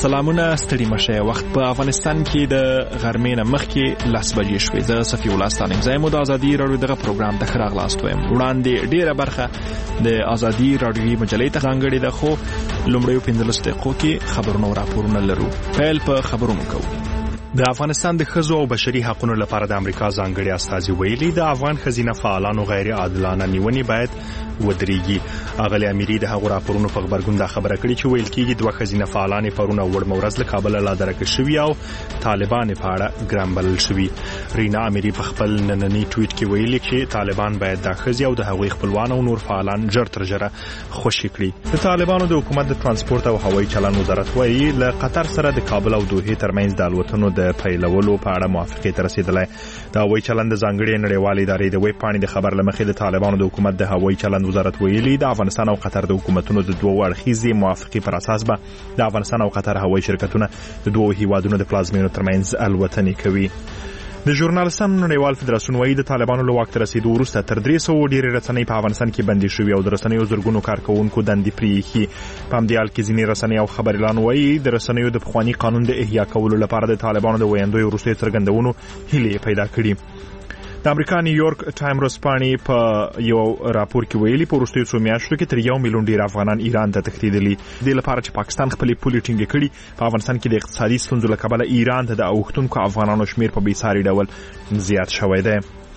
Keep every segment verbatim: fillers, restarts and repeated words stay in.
سلامونه ستړي مشه. وخت په افغانستان کې د غرمې نه مخکې لس بجې شوې. زه صفي الله ستانیم زایم د ازادي رادیو دغه پروګرام ته خراغ لاست وایم. وړاندې ډیره برخه د ازادي رادیوي مجلې ته ځانګړې ده، خو لومړیو پنځلس دقیقو کې خبرونه او راپورونه لرو. پیل په خبرونو کوو. د افغانستان د ښځو او بشري حقوقو لپاره د امریکا ځانګړي استازي ویلي د افغان ښځینه فعالانو غیر عادلانه نیونې باید ودرېږي. اغلی امیري د هغو راپورونو په غبرګون دا خبره کړې چې ویل کېږي دوه ښځینه فعالانې پرون او وړمه ورځ له کابله لادرکه شوي او طالبان په اړه ګران بلل شوي. رینا امیري په خپل ننني ټویټ کې ویلي چې طالبان باید د ښځې او د هغوی خپلوان او نور فعالان ژر تر ژره خوشي کړي. د طالبانو د حکومت د ترانسپورت او هوایي چلند وزارت وايي له قطر سره د کابل او دوحې ترمنځ د الوتنو د پیلولو په اړه موافقې ته رسیدلی. د هوایي چلند د ځانګړې نړیوالې ادارې د ویب پاڼې د خبر له مخې د طالبانو د حکومت د هوایي چلند وزارت ویلي د افغانستان او قطر د حکومتونو د دوه اړخیزې موافقې پر اساس به د افغانستان او قطر هوایي شرکتونه د دوه هیوادونو د پلازمینو ترمنځ الوتنې کوي. د ژورنالستانو نړیوال فدراسیون وايي د طالبانو له واک ته رسیدو وروسته تر درې سوه ډېرې رسنۍ په افغانستان کې بندي شوي او د رسنیو زرګونو کارکوونکو دندې پرېښي. په همدې حال کې ځینې رسنۍ او خبریالان وايي د رسنیو د پخواني قانون د احیا کولو لپاره د طالبانو د ویاندویو وروستیو څرګندونو هیلې پیدا کړي. د امریکا نیویورک ټایم ورځپاڼې په یو راپور کې ویلي په وروستیو څو میاشتو کې تر یو میلیون ډېر افغانان ایران ته تښتېدلي. دې لپاره چې پاکستان خپلې پولې ټینګې کړي په افغانستان کې د اقتصادي ستونزو له کبله ایران ته د اوښتونکو افغانانو شمیر په بېساري ډول زیات شوی دی.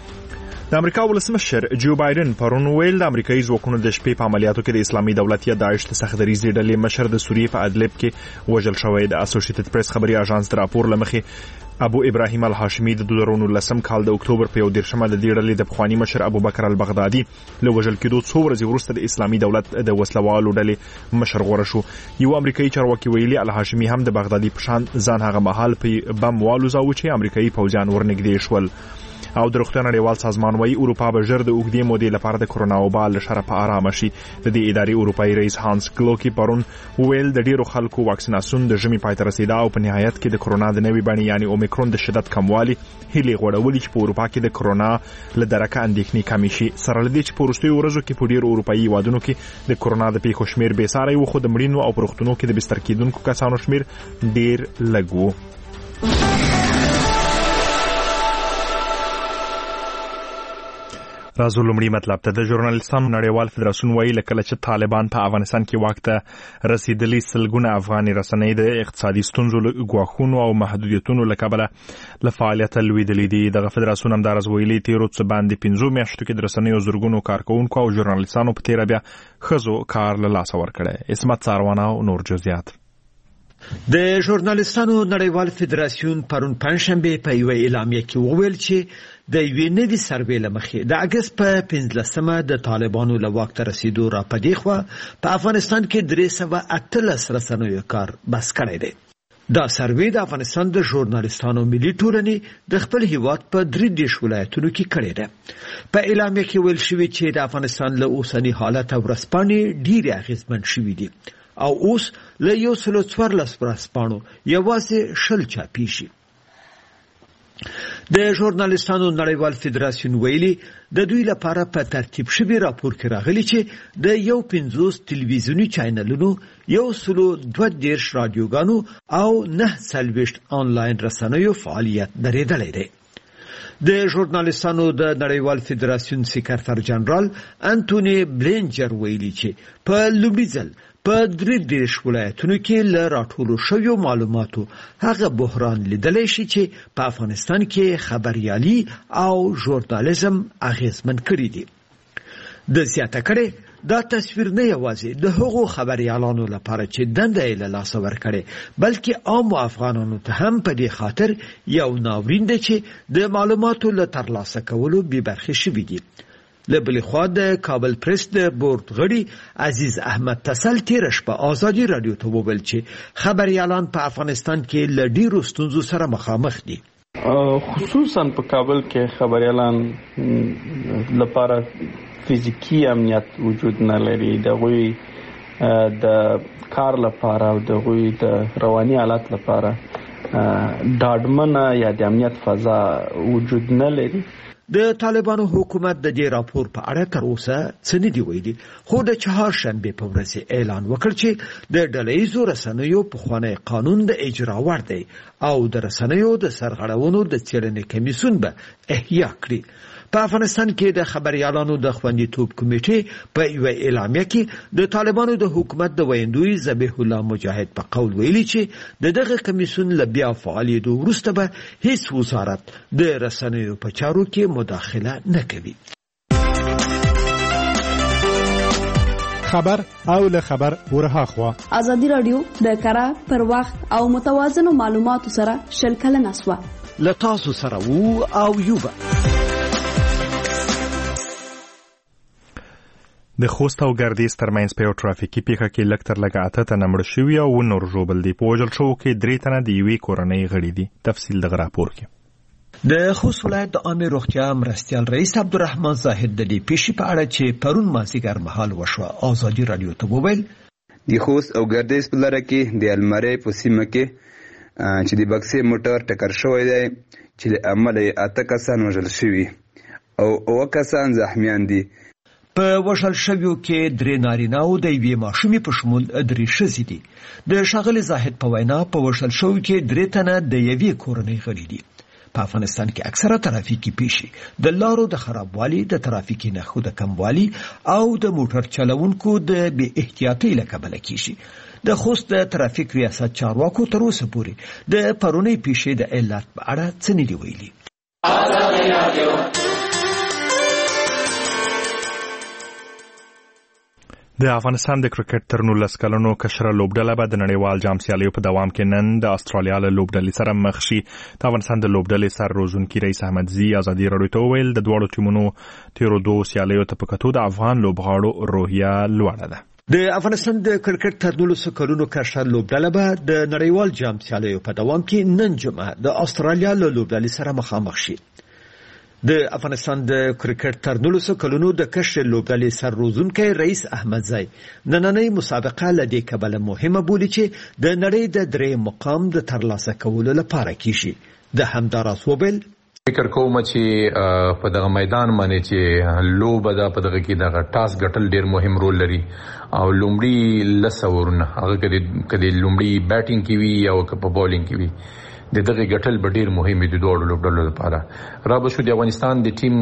د امریکا ولسمشر جو بایدن پرون ویل د امریکایي ځواکونو د شپې په عملیاتو کې د اسلامي دولت یا داعش د سخت دریځې ډلې مشر د سوریې په ادلب کې وژل شوی. د اسوسییټډ پریس خبري اژانس د راپور له مخې ابو ابراهیم الهاشمي د دوه زره نولسم کال د اکتوبر په یو دېرشمه د دې ډلې د پخواني مشر ابوبکر البغدادي له وژل کېدو څو ورځې وروسته د اسلامي دولت د وسلوالو ډلې مشر غوره شو. یو امریکایي چارواکي ویلي الهاشمي هم د بغدادي په شان ځان هغه مهال په بم والوزاوه چې امریکایي پوځیان ورنږدې شول. او د روغتیا نړیوال سازمان وايي اروپا به ژر د اوږدې مودې لپاره د کرونا وبا له شره په آرامه شي. د دې ادارې اروپایي رئیس هانس کلوکي پرون ویل د ډیرو خلکو واکسیناسیون د ژمي پای ته رسیدا او په نهایت کې د کرونا د نوې بڼې یعنی اومیکرون د شدت کموالي هیلې غوړولې چې په اروپا کې د کرونا له درکه اندېښنې کمې شي. سره له دې چې په وروستیو ورځو کې په ډیرو اروپایي هیوادونو کې د کرونا د پیښو شمیر بېساری و، خو د مړینو او په روغتونونو کې د بستر کېدونکو کسانو شمیر ډیر لږ و. راځو لومړی مطلب ته. د ژورنالستانو نړیوال فدراسیون وايي لکه چې طالبان په افغانستان کې واک ته رسیدلي سلګونه افغاني رسنۍ د اقتصادي ستونزو ګواښونو او محدودیتونو له کبله له فعالیته لوېدلي دي. دغه فدراسیون همداراز ویلي تېرو څه باندې پنځو میاشتو کې د رسنیو زرګونو کارکوونکو او ژورنالستانو په تېره بیا ښځو کار له لاسه ورکړی. عصمت څاروانه او نور جزئیات. د ژورنالستانو نړیوال فدراسیون پرون پنځشنبه په یو اعلامیه کې وویل چې د یوې نوې سروې له مخې د اګست په پنځلسمه د طالبانو له واک ته رسیدو را پدې خوا په افغانستان کې درې سوه اتلس رسنیو کار بس کړی دی. دا سروې د افغانستان د ژورنالستانو ملي ټولنې د خپل هیواد په درې دېرش ولایتونو کې کړې ده. په اعلامیه کې ویل شوي چې د افغانستان له اوسني حالت ورځپاڼې ډېرې اغېزمن شوي دي او اوس له یو سلو څوارلس ورځپاڼو یوازې شل چاپېږي. د ژورنالستانو نړیوال فدراسیون ویلي د دوی لپاره په ترتیب شوي راپور کې راغلي چې د یو پنځوس تلویزیوني چینلونو، یو سلو دوه دېرش رادیوګانو او نه څلوېښت آنلاین رسنیو فعالیت درېدلی دی. د ژورنالستانو د نړیوال فدراسیون سکرتر جنرال انټونی بلینجر ویلي چې په لومړي ځل په درې دېرش ولایتونو کې له راټولو شویو معلوماتو هغه بحران لیدلی شي چې په افغانستان کې خبریالي او ژورنالیزم اغېزمن کړي دي. د زیاته کړې دا تصویر نه یوازې د هغو خبریالانو لپاره چې دنده یې له لاسه ورکړې بلکې عامو افغانانو ته هم په دې خاطر یو ناورین دی چې د معلوماتو له ترلاسه کولو بې برخې شوي دي. له بلې خوا د کابل پریس د بورډ غړي عزیز احمد تسل تېره شپه ازادي راډیو ته وویل چې خبریالان په افغانستان کې له ډېرو ستونزو سره مخامخ دي. خصوصا په کابل کې خبریالان لپاره فزیکی امنیت وجود نه لري. دغوی د کار لپاره او دغوی د رواني حالت لپاره ډاډمنه یا د امنیت فضا وجود نه لري. د طالبانو حکومت د دې راپور په اړه تر اوسه څه نه دی ویلي، خو د چهارشنبه په ورځ اعلان وکړ چې د ډلهییزو رسنیو پخوانی قانون د اجرا وړ دی او د رسنیو د سرغړونو د څېړنې کمیسیون به احیا کړي. په افغانستان کې د خبريالانو د خوندیتوب کمیټې په یو اعلامیه کې د طالبانو د حکومت د ویندوی ذبیح الله مجاهد په قول ویلي چې د دغه کمیسیون له بیا فعالیدو وروسته به هیڅ وزارت د رسنیو په چارو کې مداخله نه کوي. خبر او له خبر ورهاخوا ازادي رادیو د کره پر وخت او متوازن معلوماتو سره شلکل نسوه لتاسو سره وو او یوبا. د خوست او ګردیز ترمنځ په یو ټرافیکي پیښه کې لږ تر لږه اته تنه مړه شوي او نور ژوبل دي. په وژل شوو کې درې تنه د یوې کورنۍ غړي دي. تفصیل دغه راپور کې. د خوست ولایت د عامه روغتیا مرستیال رئیس عبدالرحمن زاهد د دې پیښې په اړه چې پرون مازیګر مهال وشوه ازادي رادیو ته وویل د خوست او ګردیز په لاره کې د المری په سیمه کې چې د بکسې موټر ټکر شوی دی چې له امله اته کسان وژل شوي او اوه کسان زخمیان دي. په وژل شویو کې درې نارینه او د یوې ماشومې په شمول درې ښځې دي. د ښاغلي زاهد په وینا په وژل شویو کې درې تنه د یوې کورنۍ غړي دي. په افغانستان کې اکثره ترافیکي پیښې د لارو د خرابوالي، د ترافیکي نښو د کموالي او د موټر چلوونکو د بې احتیاطۍ له کبله کیږي. د خوست د ترافیک ریاست چارواکو تر اوسه پورې د پرونۍ پیښې د علت په اړه څه نه دي ویلي. د افغانستان د کرکټ تر نولس کلنو کشره لوبډله به د نړیوال جام سیالیو په دوام کې نن د استرالیا له لوبډلې سره مخ شي. د افغانستان د لوبډلې سر روزونکي رئیس احمدزي ازادي رادیو ته وویل د دواړو ټیمونو تیرو دوو سیالیو ته په کتو د افغان لوبغاړو روحیه لوړه ده. د افغانستان د کرکټ تر نولس کلونو کشره لوبډله به د نړیوال جام سیالیو په دوام کې نن جمعه د استرالیا له لوبډلې سره مخامخ شي. د افغانستان د کرکټ تر نولس کلونو د کشر لوبډلې سر روزونکی رئیس احمدزی نننۍ مسابقه له دې کبله مهمه بولي چې د نړۍ د درې مقام د ترلاسه کولو لپاره کیږي. د همداراز وبل فکر کوم چې په دغه میدان باندې چې لوبه ده په دغه کې دغه ټاس ګټل ډیر مهم رول لري او لومړی لسورونه هغه کدي کدي لومړی بیټینګ کی وی او په بولینګ کی وی د دغه ګټل به ډیر مهم دي دوه لوبډلو لپاره. را به شو د افغانستان د ټیم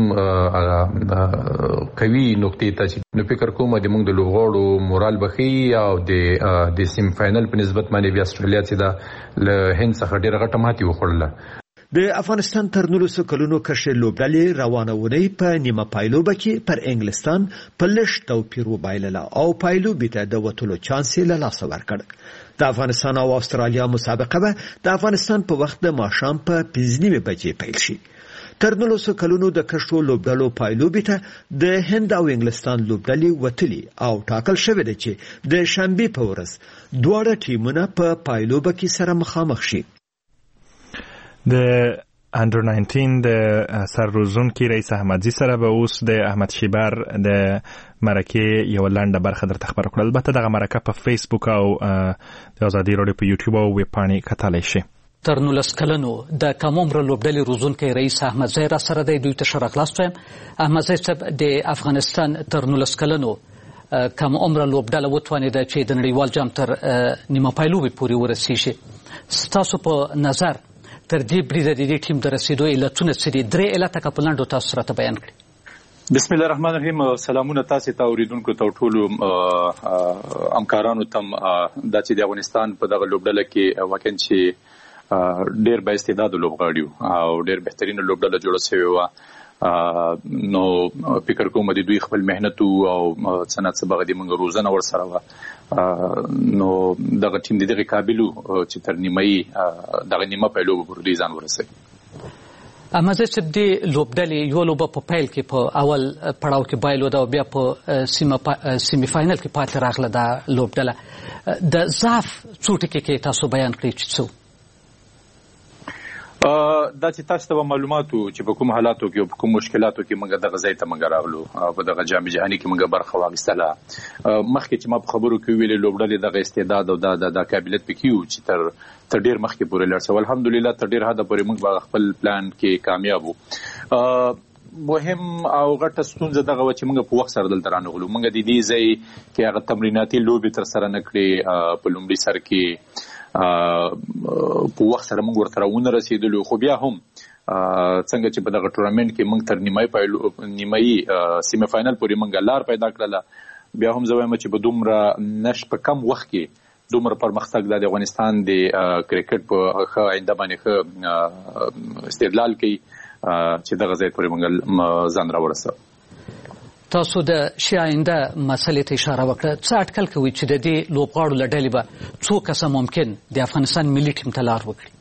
قوي نقطې ته چې نو فکر کوم د موږ د لوبغاړو مورال بخي او د د سیم فائنل په نسبت باندې بیا استرالیا چې دا له هند څخه ډیر غټه ماتې وخوړله. د افغانستان تر نولس کلونو کشر لوبډلې روانونی په نیمه پایلوبه کې پر انګلستان په لږ توپیر وبایلله او پایلوبې ته د وتلو چانس یې له لاسه ورکړ. د افغانستان او استرالیا مسابقه به د افغانستان په وخت د ماښام په پنځه نیمې بجې پیل شي. تر نولس کلونو د کشرو لوبډلو پایلوبې ته د هند او انګلستان لوبډلې وتلي او ټاکل شوې ده چې د شنبې په ورځ دواړه ټیمونه په پایلوبه کې سره مخامخ شي. د انډر ناینټین د سر روزونکي رئیس احمدزي سره به اوس د احمد شیبر د مرکه یو لنډه برخه درته خبر کړل. البته دغه مرکه په فیسبوک او د ازادي رادیو په یوټیوب او ویب پاڼې کتلی شي. تر نولس کلنو د کم عمره لوبډلې روزونکی رئیس احمدزي را سره دی. دوی ته ښه راغلاست وایم. احمدزي صاحب د افغانستان تر نولس کلنو کم عمره لوبډله وتوانېده چې د نړیوال جام تر نیمه پایلوبې پورې ورسیږي. ستاسو په نظر تر دې بریده د دې ټیم د رسیدو علتونه څه دي؟ درې علته که په لنډو تاسو راته بیان کړي. بسم الله الرحمن الرحیم. سلامونه تاسو ته اوریدونکو ته ټولو همکارانو ته دا چې د افغانستان په دغه لوبډله کې واقعا چې ډېر با استعداد لوبغاړي او ډېر بهترین لوبډله جوړه شوې وه نو فکر کوم د دوی خپل مهنت او صنعت سبغه د منګ روزنه ور سره وه نو دغه ټیم د دغه قابلیت چې تر نیمه دغه نیمه په لوب ورډي ځان ورسوي. احمدزي صاحب د لوبډلې یو لوبه په پیل کې په اول پړاو کې بایلو دا بیا په سیمه سیمی فائنل کې پاتې راغله دا لوبډله. د ضعف څو ټکي کې تاسو بیان کړئ چې څه دا چې تاسو ته معلوماتو چې په کوم حالاتو کې او په کوم مشکلاتو کې موږ دغه ځای ته موږ راغلو په دغه جام جهاني کې موږ برخه واخیستله. مخکې چې ما په خبرو کې ویلې لوبډلې دغه استعداد او د د قابلیت پکې و چې تر تر ډیر مخکې پورې لاړ شو. الحمدلله تر ډیر حد پورې موږ خپل پلان کې کامیاب وو. مهم او غټه ستونزه دغه چې موږ په وخت سره دلته رانغلو. موږ د دې ځای کې هغه تمریناتي لوبې تر سره نه کړې په لومړي سر کې په وخت سره موږ ورته راونه رسیدلو، خو بیا هم څنګه چې په دغه ټورنمنت کې موږ تر نیمایي نیمایي سیمه فائنل پورې موږ لار پیدا کړله. بیا هم زه وایم چې په دومره نش په کم وخت کې دومره پرمختګ د افغانستان د کرکټ په ښه آینده باندې ښه استدلال کوي چې دغه ځای پورې موږ ځان راورسوو. تاسو د ښې آینده مسلې ته اشاره وکړه. څه اټکل کوئ چې د دې لوبغاړو له ډلې به څو کسه ممکن د افغانستان ملي ټیم ته لار وکړي؟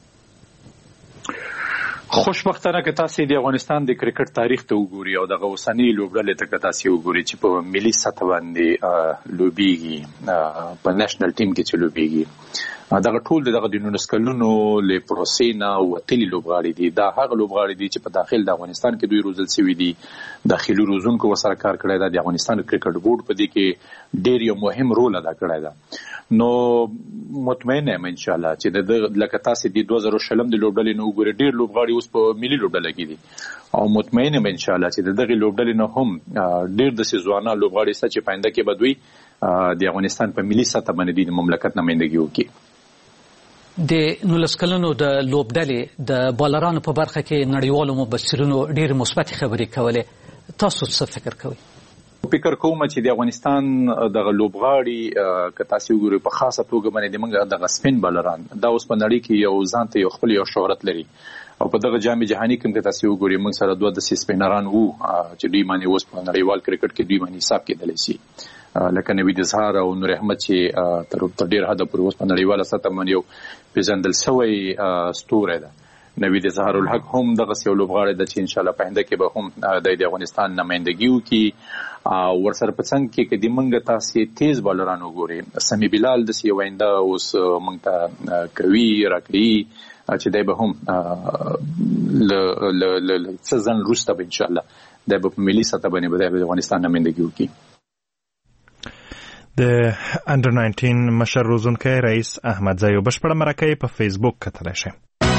خوشبختانه که تاسو د افغانستان د کرکټ تاریخ ته وګورئ او دغه اوسنۍ لوبډلې ته تاسو وګورئ چې په ملي سطح باندې لوبيږي، په نېشنل ټیم کې چې لوبيږي، دغه ټول دغه د نولس کلونو له پروسې نه وتلي لوبغاړي دي. دا هغه لوبغاړي دي چې په داخل د افغانستان کې دوی روزل شوي دي، داخلي روزونکو ورسره کار کړی دی. د افغانستان کرکټ بورډ په دې کې ډېر یو مهم رول ادا کړی دی. نو مطمئن یم ان شاء الله چې د لکه تاسو د دوه زره شلم د لوبډلې نو ګوري ډېر لوبغاړي اوس په ملي لوبډله کې دي او مطمئن یم ان شاء الله چې دغه لوبډلې نو هم ډېر د سيزوانه لوبغاړي ست چې پاینده کې بدوي د افغانستان په ملي سطح باندې د مملکت نمائندګي وکړي. د نولس کلونو د لوبډلې د بالرانو په برخه کې نړیوالو مبصرینو ډېر مثبت خبرې کولې. تاسو څه فکر کوئ؟ فکر کوم چې د افغانستان دغه لوبغاړي که تاسو وګورئ په خاصه توګه باندې موږ دغه سپین بالران دا اوس په نړۍ کې یو ځان ته یو خپل یو شهرت لري او په دغه جام جهاني کې که تاسو وګورئ موږ سره دوه د سپینران وو چې دوی باندې اوس په نړیوال کرکټ کې دوی باندې حساب کېدلی شي، لکه نوید اظهار او نور احمد چې تر ډیر حد پورې اوس په نړیواله سطح باندې یو پیژندل شوی ستوری ده. نوید اظهار الحق هم دغه یو لوبغاړی ده چې ان شاء الله په آینده کې به هم د افغانستان نمائندګي وکړي او ورسره په څنګ کې کدي موږ تاسو تیز بالران وګورئ. سمی بلال د یو آینده اوس موږ ته کوي راکړي چې دای به هم ل ل ل سزن روسته به ان شاء الله د په ملي سطح باندې د افغانستان نمائندګي وکړي. د انډر ناینټین مشر روزونکی رئیس احمد زایو بشپړه مرکه په فیسبوک کتلی شئ.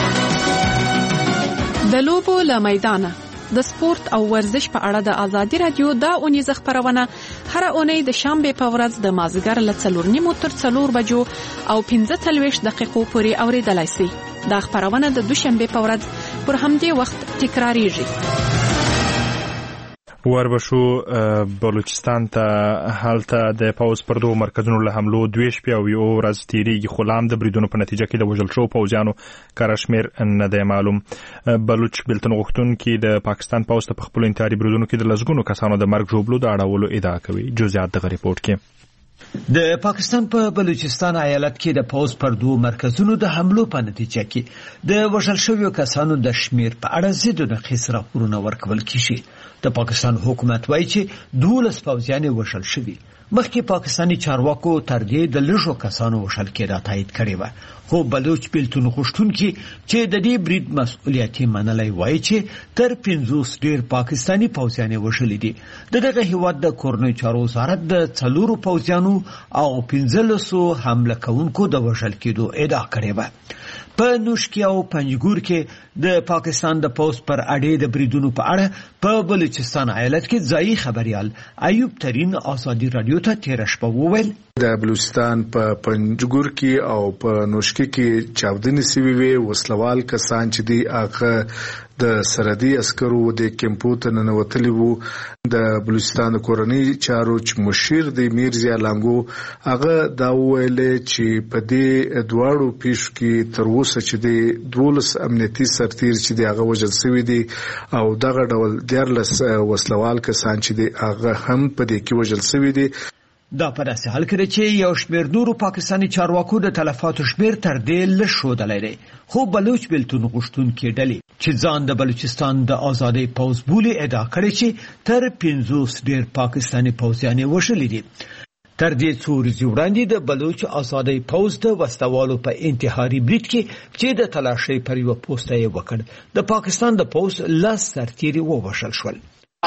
د لوبو له میدانه د سپورت او ورزش په اړه د ازادي رادیو د اونیزه خبرونه هر اونۍ د شنبه په ورځ د مازیګر له څلور نیمو تر څلور بجو او پنځه څلوېښت دقیقو پورې اوریدلای شئ. دا خبرونه د دوشنبه په ورځ پر همدې وخت تکراریږي. وربشو بلوچستان ته هلته د پاوز پر دوه مرکزونو له حملو دوه شپې او یو ورځ تیریږي، خو لام د بریدونو په نتیجه کې د وژل شو پوځیانو کارشمیر نه دی معلوم. بلوچ بلتن غوښتونکي د پاکستان پاوز ته په خپل انتحاري بریدونو کې د لسګونو کسانو د مرګ ژوبلو د اړولو ادعا کوي. جزئیات دغه ریپورت کې. د پاکستان په بلوچستان ایالت کې د پاوز پر دوه مرکزونو د حملو په نتیجه کې د وژل شویو کسانو د شمیر په اړه زیاتونه خسره راپورونه ورکول کیږي. د پاکستان حکومت وایي چې دولس پوځیان وژل شوي. مخکې پاکستاني چارواکو تر دې د لږو کسانو وژل کېدا تایید کړی و، خو بلوچ بلتون غوښتونکي چې د دې برید مسؤلیت منلای وایي چې تر پنځوس ډیر پاکستاني پوځیان وژل دي. دغه هیواد د کورنۍ چارو وزارت د څلورو پوځیانو او پنځلسو حمله کوونکو د وژل کېدو ادعا کړې و. په نوشکی او پنجګور کې د پاکستان د پوز پر اړې د بریدونو په اړه په بلوچستان ایالت کې ځایي خبريال ایوب ترين ازادي رادیو ته تیر شپه وویل د بلوچستان په پنجګور کې او په نوشکی کې چاودنې سوي وي. وسلوال کسان چې دی هغه د سرحدي عسکرو د کیمپو ته ننوتلي وو. د بلوچستان کورنۍ چارو چې مشیر دی میرزا لانګو هغه دا ویل چې په دې دواړو پیښو کې تر اوسه چې دی دولس امنیتي سرتیر چې دی هغه وژل شوی دی او دغه ډول دیارلس وسلوال کسان چې دی هغه هم په دې کې وژل شوی دی. دا په داسې حال کې چې یو شمېر نورو پاکستاني چارواکو د تلفاتو شمېر تر دې لږ ښودلی دی، خو بلوچ بلتون غوښتونکي ډلې چې ځان د بلوچستان د ازادۍ پوځ بولي ادعا کړې چې تر پنځوس ډېر پاکستاني پوځیان یې وژلي دي. تر دې څو ورځې وړاندې د بلوچ ازادۍ پوځ د وسلوالو په انتحاري برید کې چې د تلاشۍ پر یوه پوسته یې وکړ د پاکستان د پوځ لس سرتیري ووژل شول.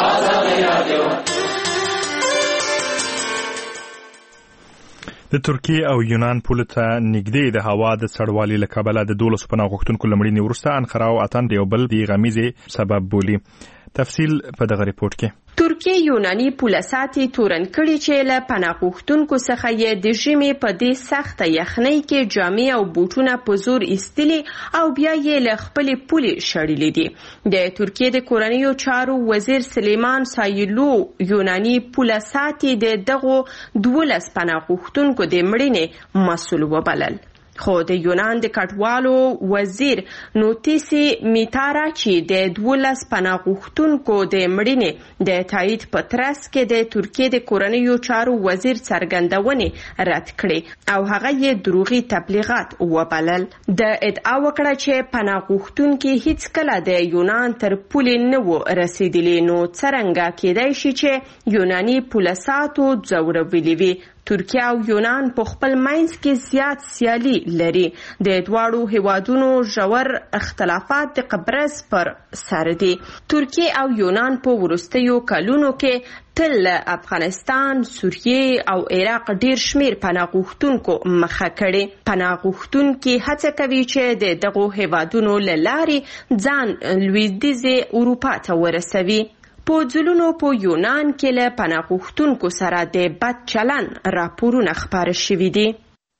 د ترکیه او یونان پولو ته نږدې د هوا د سړوالي له کبله د دولسو پناه غوښتونکو له مړینې وروسته انقره او اتن د یو بل د غمیزې سبب بولي. تفصیل په دغه ریپورت کې. ترکیه یوناني پوله ساتي تورن کړي چې له پناه غوښتونکو څخه یې د ژمي په دې سخته یخنۍ کې جامې او بوټونه په زور ایستلي او بیا یې له خپلې پولې شړلي دي. د ترکیه د کورنیو چارو وزیر سلیمان سایلو یوناني پوله ساتي د دغو دولس پناه غوښتونکو د مړینې مسؤل وبلل. خو د یونان د کډوالو وزیر نوتیسی میتارا چې د دولس پناه غوښتونکو د مړینې د تایید په ترڅ کې د ترکیې د کورنیو چارو وزیر څرګندونې رد کړې او هغه یې دروغي تبلیغات وبلل. د ادعا وکړه چې پناه غوښتونکي هیڅ کله د یونان تر پولې نه وو رسیدلي، نو څرنګه کېدای شي چې یوناني پوله ساتو ځورولي وي. ترکیه او یونان په خپل منځ کې زیات سیالي لري. د دواړو هیوادونو ژور اختلافات د قبرص پر سر دي. ترکیه او یونان په وروستیو کلونو کې تل افغانستان، سوریه او عراق ډیر شمیر پناه غوښتونکو مخه کړي. پناه غوښتونکي هڅه کوي چې د دغو هیوادونو له لارې ځان لویدیځې اروپا ته ورسوي. په ځلونو په یونان کې له پناه غوښتونکو سره د بد چلن راپورونه خپاره شوي دي.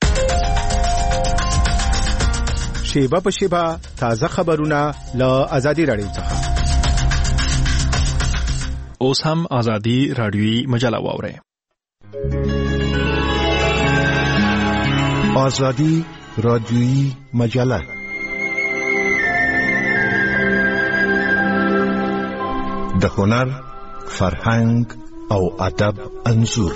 شیبه په شیبه تازه خبرونه له آزادي رادیو څخه. اوس هم آزادي رادیوي مجله واورئ. آزادي رادیوي مجله د هنر، فرهنګ او ادب انځور.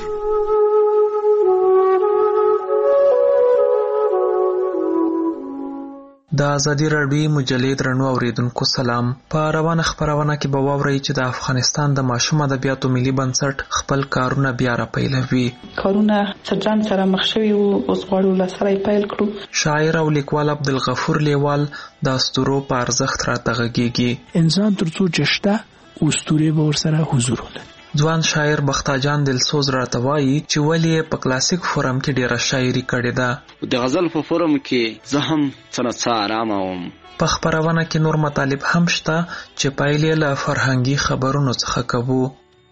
د آزادي رادیوي مجلې درنو اوریدونکو سلام. په روانه خبرونه کې به واورئ چې د افغانستان د ماشوم ادبیاتو ملي بنسټ خپل کارونه بیا راپیلوي. کارونه څرجن سره مخ شوي وو، اوس غواړو له سره یې پیل کړو. شاعر او لیکوال عبدالغفور لیوال د اسطورو په ارزښت راته غږیږي. انسان تر څو چې شته اسطوره به ورسره حضور ولري. ځوان شاعر بختاجان دلسوز راته وایي چې ولې په کلاسیک فورم کې ډیره شاعري کړې ده. د غزل په فورم کې زه هم څه نه څه آرامه وم. په خبرونه کې نور مطالب هم شته چې پایلې له فرهنګي خبرونو څخه کوو.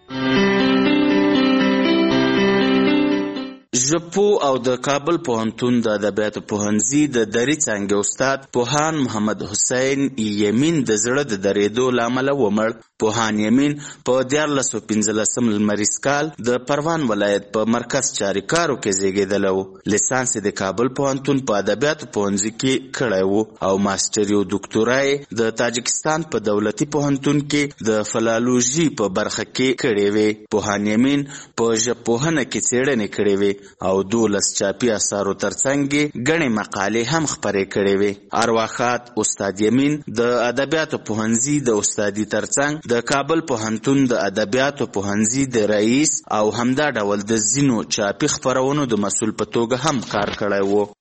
ژبپو او د کابل پوهنتون د ادبیاتو پوهنځي د دري څانګې استاد پوهان محمد حسین یمین د زړه د درېدو له امله ومړ. پوهان یمین په دیارلس سوه پنځلسم لمریز کال د پروان ولایت په مرکز چاریکارو کې زیږېدلی و. لیسانس د کابل پوهنتون په ادبیاتو پوهنځي کې کړی و او ماسټري او دوکتورا یې د تاجکستان په دولتي پوهنتون کې د فلالوژي په برخه کې کړې وې. پوهان یمین په ژبپوهنه کې څېړنې کړې وې او دولس چاپي اثارو ترڅنګ ګڼې مقالې هم خپرې کړې وې. ارواښاد استاد یمین د ادبیاتو پوهنځي د استادي ترڅنګ د کابل پوهنتون د ادبیاتو پوهنځي د رئیس او همدا ډول د ځینو چاپي خپرونو د مسؤل په توګه هم کار کړی و.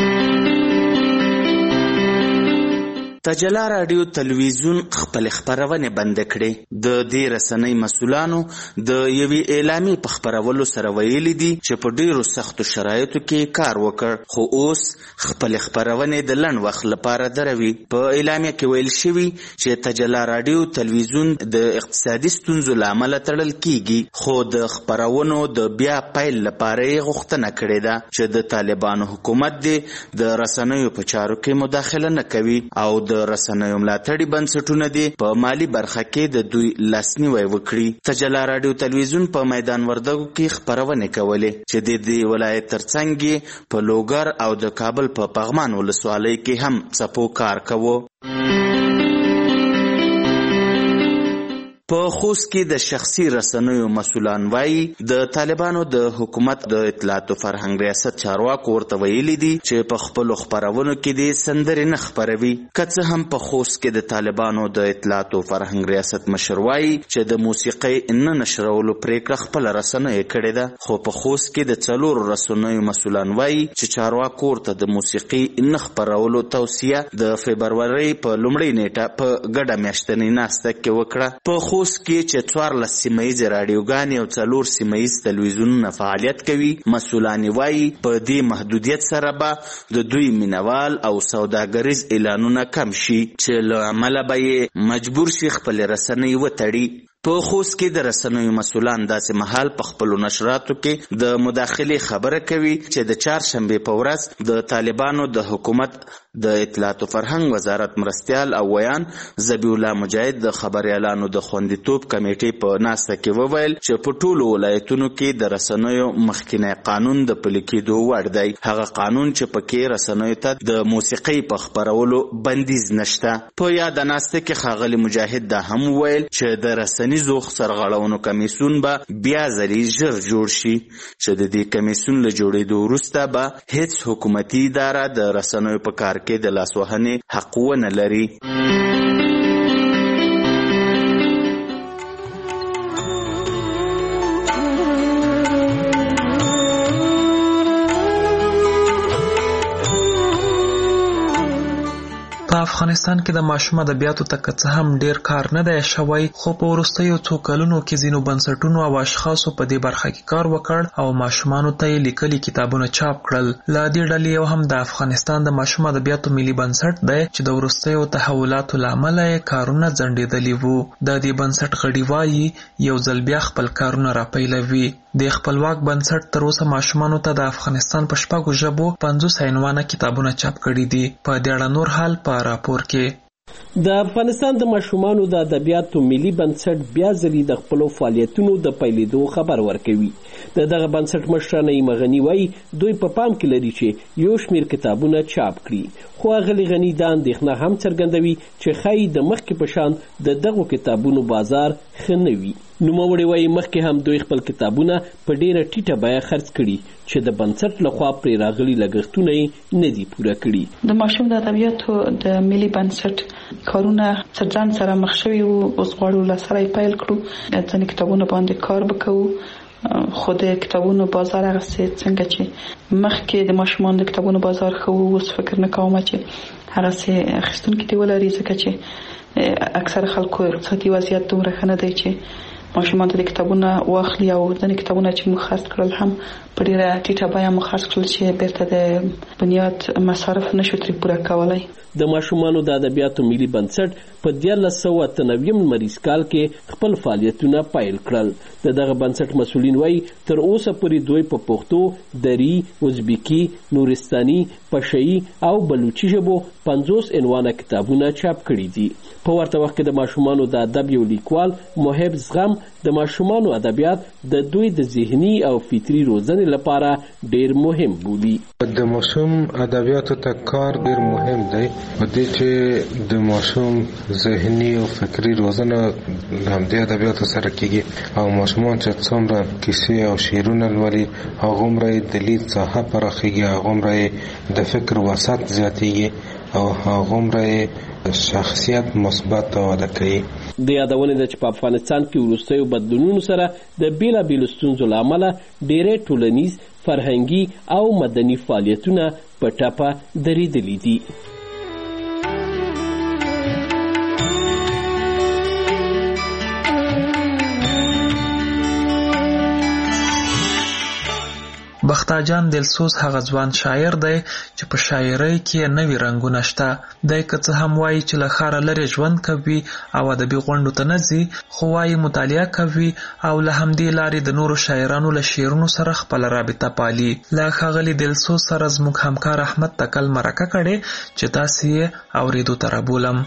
تجلا رادیو تلویزیون خپل خبرونه بند کړې. د دې رسنۍ مسؤلانو د یوې اعلامیې په خبرولو سره ویلي دي چې په ډیرو سختو شرایطو کې کار وکړ، خو اوس خپل خبرونه د لنډ وخت لپاره دروي. په اعلامیه کې ویل شوي چې تجلا رادیو تلویزیون د اقتصادي ستونزو له امله تړل کیږي، خو د خبرونو د بیا پیل لپاره یې غوښتنه کړې ده چې د طالبانو حکومت دې د رسنیو په چارو کې مداخله نه کوي او د رسنیو ملاتړي بنسټونه دي په مالی برخه کې د دوی لاسنیوي وکړي. تجلا رادیو تلویزیون په میدان وردګو کې خبرونه کولې چې د دې ولایت ترڅنګ په لوګر او د کابل په پغمان ولسوالۍ کې هم څپو کار کوو. په خوست کې د شخصي رسنیو مسؤلان وایي د طالبانو د حکومت د اطلاعات او فرهنګ ریاست چارواکو ورته ویلي دي چې په خپلو خپرونو کې د سندرې نه خپروي. که څه هم په خوست کې د طالبانو د اطلاعات او فرهنګ ریاست مشر وایي چې د موسیقۍ نه نشرولو پریکړه خپله رسنیو کړې ده، خو په خوست کې د څلورو رسنیو مسؤلان وایي چې چارواکو ورته د موسیقۍ نه خپرولو توصیه د فبرورۍ په لومړۍ نیټه په ګډه میاشتنۍ ناسته کې وکړه. په خوست کې چې څوارلس سیمهیزې راډیوګانې او څلور سیمهیز تلویزیونونه فعالیت کوي. مسؤلان وایي په دې محدودیت سره به د دوی مینوال او سوداګریز اعلانونه کم شي چې له امله به یې مجبور شي خپلې رسنۍ وتړي. په خوست کې د رسنیو مسؤلان داسې مهال په خپلو نشراتو کې د مداخلې خبره کوي چې د چهارشنبې په ورځ د طالبانو د حکومت د اطلاعات او فرهنګ وزارت مرستیال او ویان ذبیح الله مجاهد د خبریالانو د خوندیتوب کمیټې په ناسته کې وویل چې په ټولو ولایتونو کې د رسنیو مخکینی قانون د پلي کېدو وړ دی. هغه قانون چې پکې رسنیو ته د موسیقۍ په خپرولو بندیز نشته. په یاده ناسته کې ښاغلي مجاهد دا هم وویل چې د رسنیزو سرغړونو کمیسیون به بیا ځلې ژر جوړ شي چې د دې کمیسیون له جوړېدو وروسته به هیڅ حکومتي اداره د رسنیو په کار کې د لاسوهنې حق ونه لري. په افغانستان کې د ماشوم ادبیاتو ته که څه هم ډیر کار نه دی شوی، خو په وروستیو څو کلونو کې ځینو بنسټونو او اشخاصو په دې برخه کې کار وکړ او ماشومانو ته یې لیکلي کتابونه چاپ کړل. له دې ډلې یو هم د افغانستان د ماشوم ادبیاتو ملي بنسټ دی چې د وروستیو تحولاتو له امله یې کارونه ځنډېدلي وو. د دې بنسټ غړي وایي یو ځل بیا خپل کارونه راپیلوي. د خپلواک بنسټ تر اوسه ماشومانو ته د افغانستان په شپږو ژبو پنځوس عنوانه کتابونه چاپ کړي دي. په دې اړه نور حال په راپور کې. د افغانستان د ماشومانو د ادبیاتو ملي بنسټ بیا ځلې د خپلو فعالیتونو د پیلېدو خبر ورکوي. د دغه بنسټ مشره نعیم غني وایي دوی په پام کې لري چې یو شمېر کتابونه چاپ کړي، خو اغلې غني دا اندېښنه هم څرګندوي چې ښایي د مخکې په شان د دغو کتابونو بازار ښه نه وي. نوموړی وایي مخکې هم دوی خپل کتابونه په ډېره ټیټه بیه خرڅ کړي چې د بنسټ لخوا پرې راغلي لګښتونه یې نه دي پوره کړي. د ماشوم د ادبیاتو د ملي بنسټ کارونه څه ځان سره مخ شوي وو، اوس غواړو له سره یې پیل کړو. ځینې کتابونه باندې کار وکړو، خو د کتابونو بازار هغسې څنګه چې مخکې د ماشومانو د کتابونو بازار ښه وو، اوس فکر نه کوم چې هغسې اخیستونکي دې ولري، ځکه چې اکثر خلکو اقتصادي وضعیت دومره ښه نه دی چې ماشومان ته د کتابونه واخلي، او ځینې کتابونه چې موږ خرڅ کړل هم په ډېره ټیټه بیه موږ خرڅ کړل چې بیرته د بنیاد مصارف نشو ترې پوره کولی. د ماشومانو د ادبیاتو ملي بنسټ په دیارلس سوه اته نویم لمریز کال کې خپل فعالیتونه پیل کړل. د دغه بنسټ مسؤلین وایي تر اوسه پورې دوی په پښتو، دری، ازبکي، نورستاني، پشهیي او بلوچي ژبو پنځوس عنوانه کتابونه چاپ کړي دي. په ورته وخت کې د ماشومانو د ادب یو لیکوال محب زغم د ماشومانو ادبیات د دوی د ذهني او فطري روزنې لپاره ډیر مهم بولي. د ماشوم ادبیاتو ته کار ډیر مهم دی په دې چې د ماشوم ذهني او فکري روزنه همدې ادبیاتو سره کیږي، او ماشومان چې څومره کیسې او شعرونه لولي هغومره یې د لید ساحه پراخیږي، هغومره یې د فکر وسعت زیاتیږي او هغومره یې شخصیت مثبت وده کوي. د یادونې ده چې په افغانستان کې وروستیو بدلونونو سره د بیلابیلو ستونزو له امله ډېری ټولنیز، فرهنګي او مدني فعالیتونه په ټپه درېدلي دي. بختاجان دلسوز هغه ځوان شاعر دی چې په شاعرۍ کې نوي رنګونه شته. دی که څه هم وایي چې له ښاره لرې ژوند کوي او ادبي غونډو ته نه ځي، خو وایي مطالعه کوي او له همدې لارې د نورو شاعرانو له شعرونو سره خپله رابطه پالي. له ښاغلي دلسوز سره زموږ همکار احمد تکل مرکه کړې چې تاسې یې اورېدو ته رابولم.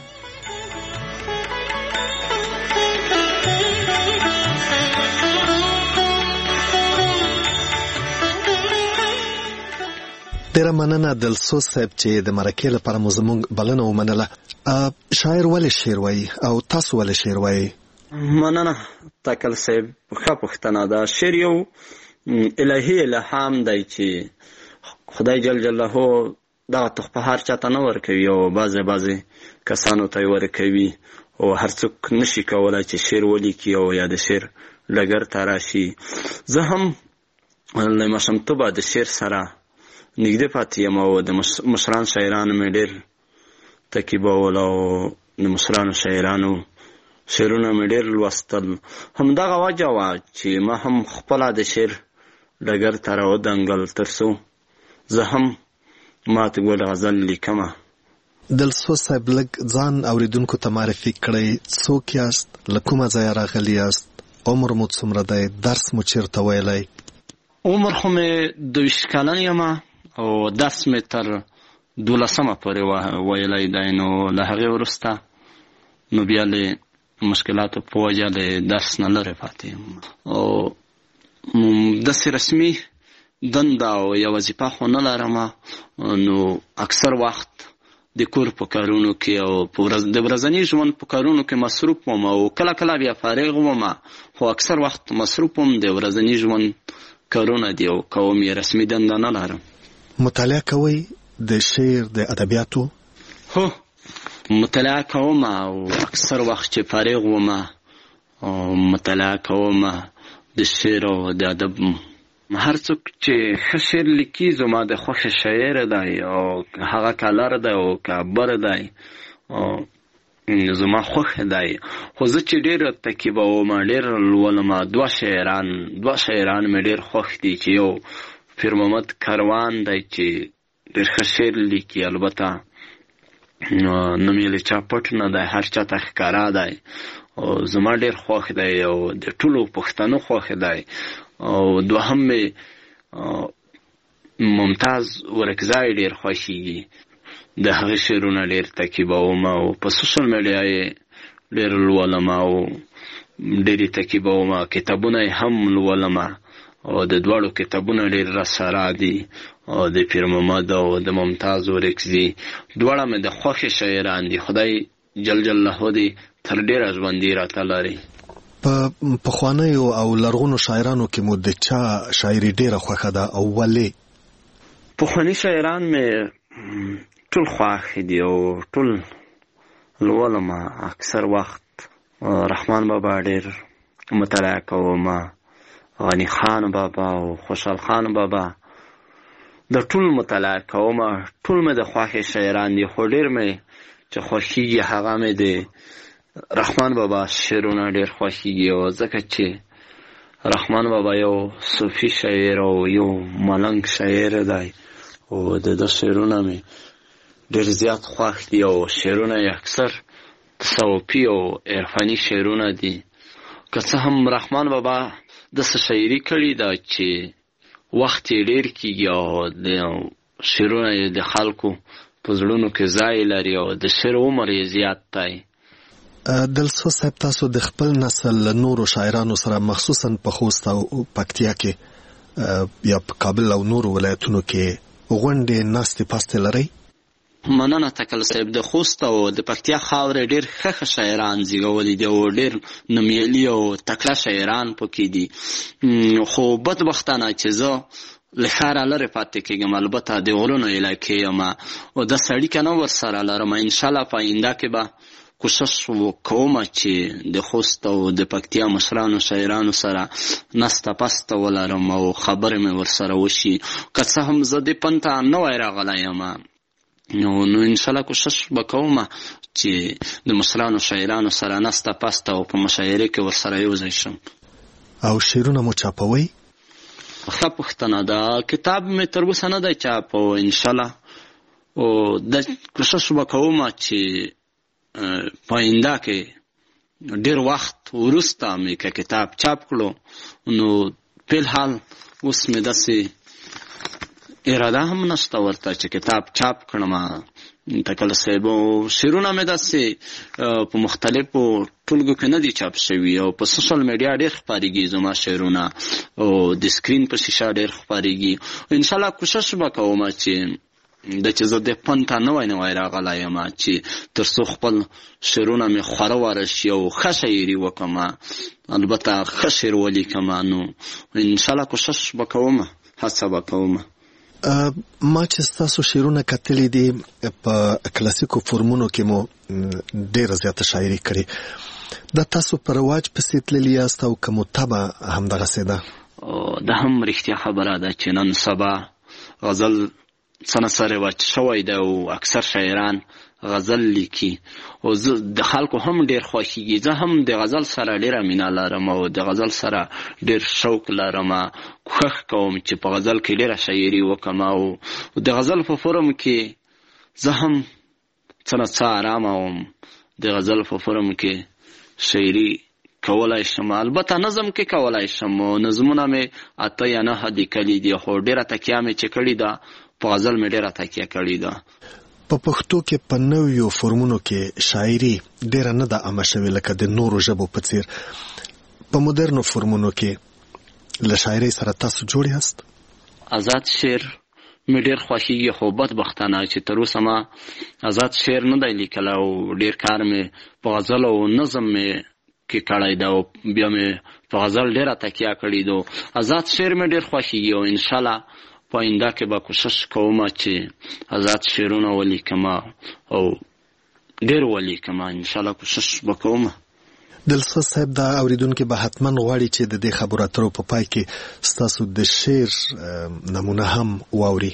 ډیره مننه دلسوز صاحب چې د مرکې لپاره مو زموږ بلنه ومنله. شاعر ولې شعر وایي او تاسو ولې شعر وایي؟ مننه تکل صاحب، ښه پوښتنه ده. شعر یو الهي الهام دی چې خدای جل جلاله دغه تحفه هر چاته نه ورکوي او بعضې بعضې کسانو ته یې ورکوي، او هر څوک نشي کولی چې شعر ولیکي او یا د شعر ډګر ته راشي. زه هم له ماشومتوبه د شعر سره نږدې پاتې یم او د مشران شاعرانو مې ډېر تکیبول او د مشرانو شاعرانو شعرونه مې ډېر لوستل. همدغه وجه وه چې ما هم خپله د شعر ډګر ته راودنګل تر څو زه هم ماته ګل غزل لیکمه. دلسوز صاحب لږ ځان اوریدونکو ته معرفي کړئ. څوک یاست؟ له کومه ځایه راغلي یاست؟ عمر مو څومره دی؟ درس مو چیرته ویلی؟ عمر خو مې دوه ویشت کلن یم او درس مې تر دولسمه پورې ویلی دی. نو له هغې وروسته نو بیا له مشکلاتو په وجه له درس نه لرې پاتې یم او داسې رسمي دنده او یا وظیفه خو نه لرم. نو اکثر وخت د کور په کارونو کې او د ورځني ژوند په کارونو کې مصروف وم او کله کله بیا فارغ وم، خو اکثر وخت مصروف وم د ورځني ژوند کارونه دي او کوم یې رسمي دنده نه لرم. مطالعه کوئ د شعر د ادبیاتو؟ هو مطالعه کوم او اکثر وخت چې فارغ وم مطالعه کوم د شعر او د ادب. هر څوک چې ښه شعر لیکي زما د خوښې شاعر دی او هغه کالر دی او کابر دی او زما خوښ دی. خو زه چې ډېر تکیبوم ډېر لولم دوه شاعران دوه شاعران مې ډېر خوښ دي چې یو پیر محمد کاروان دی چې ډېر ښه شعر لیکي، البته نوم یې له چا پټ نه دی، هر چا ته ښکاره دی او زما ډېر خوښ دی او د ټولو پښتنو خوښ دی. او دوهم مې ممتاز ورکزای ډېر خوښېږي، د هغې شعرونه ډېر تعقیبوم او په سوشل میډیا یې ډېر لولم او ډېرې تعقیبوم. کتابونه یې هم لولم او د دواړو کتابونه ډېر راسره دي او د پیر محمد او د ممتاز ورکزي دواړه مې د خوښې شاعران دي. خدای جل جلاله دې تر ډېره ژوندي راته لري. په پخوانیو او لرغونو شاعرانو کې مو د چا شاعري ډېره خوښه ده او ولې؟ پخواني شاعران مې ټول خوښ دي او ټول لولم. اکثر وخت رحمان بابا ډېر مطالعه کوم، غني خان بابا او خوشحال خان بابا د ټول مطالعه کوم. ټول مې د خوښې شاعران دي، خو ډېر مې چې خوښېږي هغه مې د رحمان بابا شعرونه ډېر خوښېږي او ځکه چې رحمان بابا یو صوفي شاعر او یو ملنګ شاعر دی او د ده شعرونه مې ډېر زیات خوښ دي او شعرونه یې اکثر تصوفي او عرفاني شعرونه دي. که څه هم رحمان بابا داسې شاعري کړې ده چې وخت یې ډېر کېږي او د شعرونه یې د خلکو په زړونو کې ځای لري او د شعر عمر یې زیات دی. دلسوز صاحب تاسو د خپل نسل نورو شاعرانو سره مخصوصا په خوست او پکتیا کې یا په کابل او نورو ولایتونو کې غونډې ناستې پاستې لرئ؟ مننه تکل صاحب. د خوست او د پکتیا خاورې ډېر ښه ښه شاعران زیږولي دي او ډېر نومیالي او تکړه شاعران پکې دي، خو بدبختانه چې زه له ښاره لرې پاتې کېږم. البته د غرونو علاقې یم او دا اړیکه نه ورسره لرم. انشاءالله په آینده کې به کوشش وکوم چې د خوست او د پکتیا مشرانو شاعرانو سره نسته پسته ولرم او خبرې مې ورسره وشي. که څه هم زه دې پن ته نوی راغلی یم نو نو انشاءالله کوشش وکوم چې د مشرانو شاعرانو سره نسته پسته او په مشاعرې کې ورسره یوځای شم. او شعرونه مو چاپوئ؟ ښه پوښتنه ده. کتاب مې تر اوسه نه دی چاپ او انشاءالله او د کوشش وکوم چې په آینده کې ډېر وخت وروسته مې که کتاب چاپ کړو نو فلحال اوس مې داسې اراده هم نشته ورته چې کتاب چاپ کړم. تکل صاحب شعرونه مې داسې په مختلفو ټولګو کې نه دي چاپ شوي او په سوشل میډیا ډېر خپارېږي زما شعرونه او د سکرین په شیشه ډېر خپارېږي. انشاءالله کوشش به کوم چې د چې زه د فن ته نوی نوی راغلی یم چې تر څو خپل شعرونه مې خوره واره شي او ښه شاعري وکړم، البته ښه شعر ولیکم. نو انشاءالله کوشش به کوم، هڅه به کوم. ما چې ستاسو شعرونه کتلي دي په کلاسیکو فورمونو کې مو ډېره زیاته شاعري کړې. دا تاسو په رواج پسې تللي یاست او که مو طبع همدغسې ده؟ دا هم رښتیا خبره ده چې نن سبا غزل څه نه څه رواج شوی ده او اکثر شاعران غزل لیکي او د خلکو هم ډیر خوښیږي. زه هم د غزل سره ډیره مینه لرم او د غزل سره ډیر شوق لرم. کوښښ کوم چې په غزل کې ډیره شاعري وکم او د غزل په فورم کې زه هم څه نه څه ارامه وم. د غزل په فورم کې شاعري کولای شم، البته نظم کې کولای شم. نظمونه مې اته یا نه لیکلي دي، خو ډیره تکیه مې چې کړې ده په غزل مې ډیره تکیه کړې ده. په پښتو کې په نویو فورمونو کې شاعري ډیره نه ده عامه شوې لکه د نورو ژبو په څیر. په مدرنو فورمونو کې له شاعرۍ سره تاسو جوړ یاست؟ آزاد شعر مې ډیر خوښیږي، خو بدبختانه چې تر اوسه ما آزاد شعر نه دی لیکلی او ډیر کار مې په غزل او نظم مې کې کړی ده او بیا مې په غزل ډیره تکیه کړې ده. آزاد شعر مې ډیر خوښیږي او انشاءالله په آینده کې به کوشش کوم چې آزاد شعرونه ولیکم او ډیر ولیکم. انشاءالله کوشش وکوم. دلسوز صاحب، دا اوریدونکي به حتما غواړي چې د دې خبرو اترو په پای کې ستاسو د شعر نمونه هم واوري.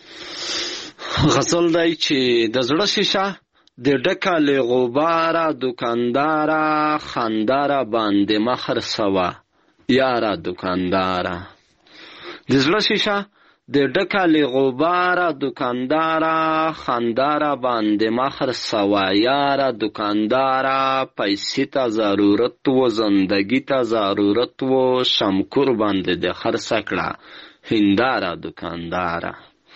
غزل دی چې د زړه شیشه د ډکه له غباره دکانداره خنداره باندې مخر سوه یاره دکانداره. د زړه شیشه د ډکه له غباره دکانداره خنداره باندې مخر سوه یاره دکانداره. پیسې ته ضرورت و زندگی ته ضرورت و شمکور باندې د خرڅه کړه هنداره دکانداره.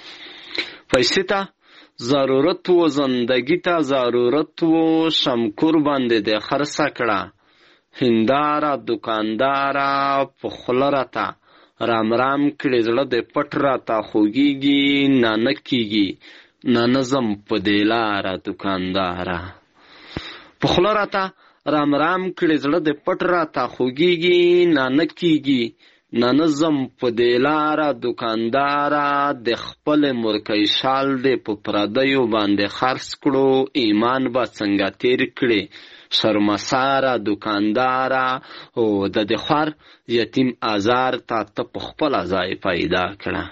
پیسې ته ضرورت و زندگی ته ضرورت و شمکور باندې د خرڅه کړه هنداره دکانداره. په خوله راته رام رام کړې زړه د پټ راته خوږیږي نه نه کیږي نه نظم په دې لاره دکانداره. په خوله راته رام رام کړې زړه د پټ راته خوږیږي نه نه کیږي نه نظم په دې لاره دکانداره. د خپل مرکۍ شال دې په پردیو باندې خرڅ کړو ایمان به څنګه تیر کړې شرمساره دکانداره. او د دې خوار یتیم آزار تا ته په خپله ځای پیدا کړه.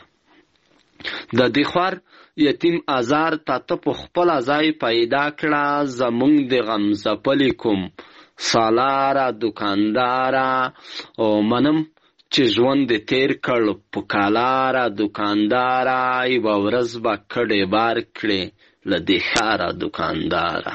د دې خوار یتیم آزار تا ته په خپله ځای پیدا کړه. زمونږ د غم ځپلي کوم سالاره دکانداره. او منم چې ژوند دې تیر کړ په کالاره دکانداره. یوه ورځ به کډې بار کړې له دې ښاره دکانداره.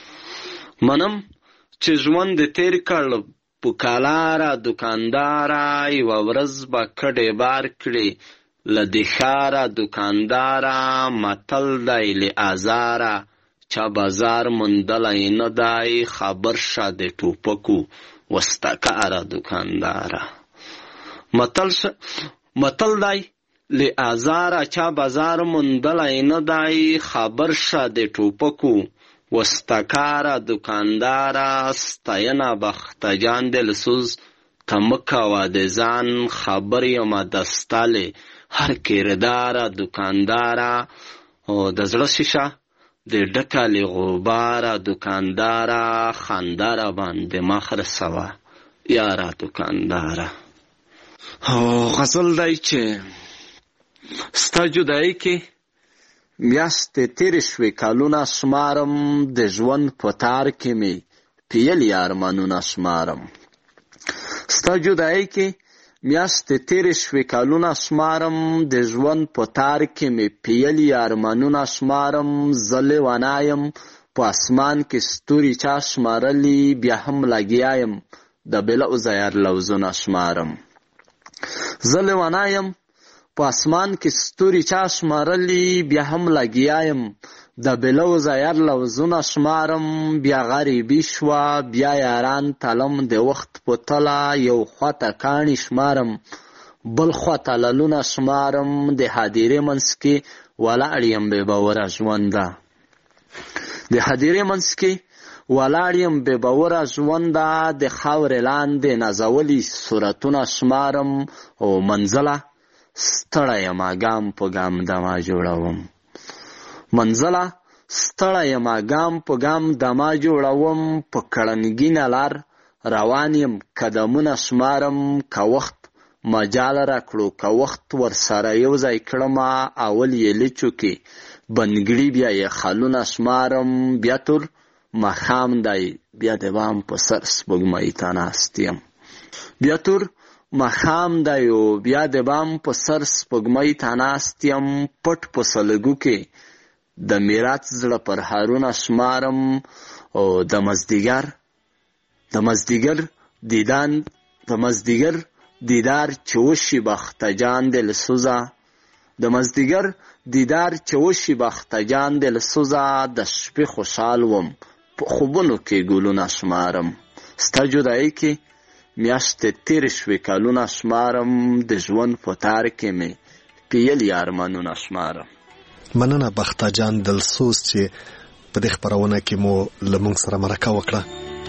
منم چې ژوند دې تیر کړ په کالاره دکانداره. یوه ورځ به کډې بار کړې له دې ښاره دکانداره. متل دی له آزاره چا بازار موندلی نه دی خبر شه د ټوپکو وسته دکانداره. متل ش... متل دی له آزاره چا بازار موندلی نه دی خبر شه د ټوپکو وستکاره دکانداره. ستاینه بختجان دلسوز تمکه د ځان خبر یم دستاله هر کرداره دکانداره. او د زړه شیشه د ډکه له غباره دکانداره خنداره باندې مخر سوه یاره دکانداره. او غزل دی چې ستا جدایي کې میاشتې تیرې شوې کلونه شمارم د ژوند په تار کې مې پیلي ارمانونه شمارم. ستا جدایي کې میاشتې تیرې شوې کلونه شمارم د ژوند په تار کې مې پیلي ارمانونه شمارم. زه لیونی یم په اسمان کې ستوري چا شمارلي بیا هم لګیا یم د بلو زیر لوزونه شمارم. زه لیونی یم په اسمان کې ستوري چا شمارلي بیا هم لګیا یم د بلو زیر لوزونه شمارم. بیا غریبي شوه بیا یاران تلم د وخت په تله یو خواته کاڼي شمارم بل خواته للونه شمارم. د هدیرې منځ کې ولاړ یم بې باوره ژونده د هدیرې منځ کې ولاړ یم بې باوره ژونده. د خاورې لاندې نازولي صورتونه شمارم او منزله ستړی یمه ګام په ګام دمه جوړوم. منزله ستړی یمه ګام په ګام دمه جوړوم. په کړنګینه لار روان یم قدمونه شمارم. که وخت مجال راکړو که وخت ورسره یو ځای کړمه اول یې لچو کې بنګړي بیا یې خالونه شمارم بیا تر ماښام دی بیا د بام په سر سپوږمۍ ته ناست یم بیا تر ماښام دی او بیا د بام په سر سپوږمۍ ته ناست یم پټ په سلګو کې د میراث زړه پرهارونه شمارم او د مازدیګر د مازدیګر دیدان د مازدیګر دیدار چې وشي بخته جان دې له سوزه د مازدیګر دیدار چې وشي بخته جان دې له سوزه د شپې خوشحال وم په خوبونو کې ګلونه شمارم ستا جدایۍ کې میاشتې تېرې شوې کلونه شمارم د ژوند په تار کې مې پیلي ارمانونه شمارم. مننه بخته جان دلسوز چې په دې خپرونه کې مو له موږ سره مرکه وکړه.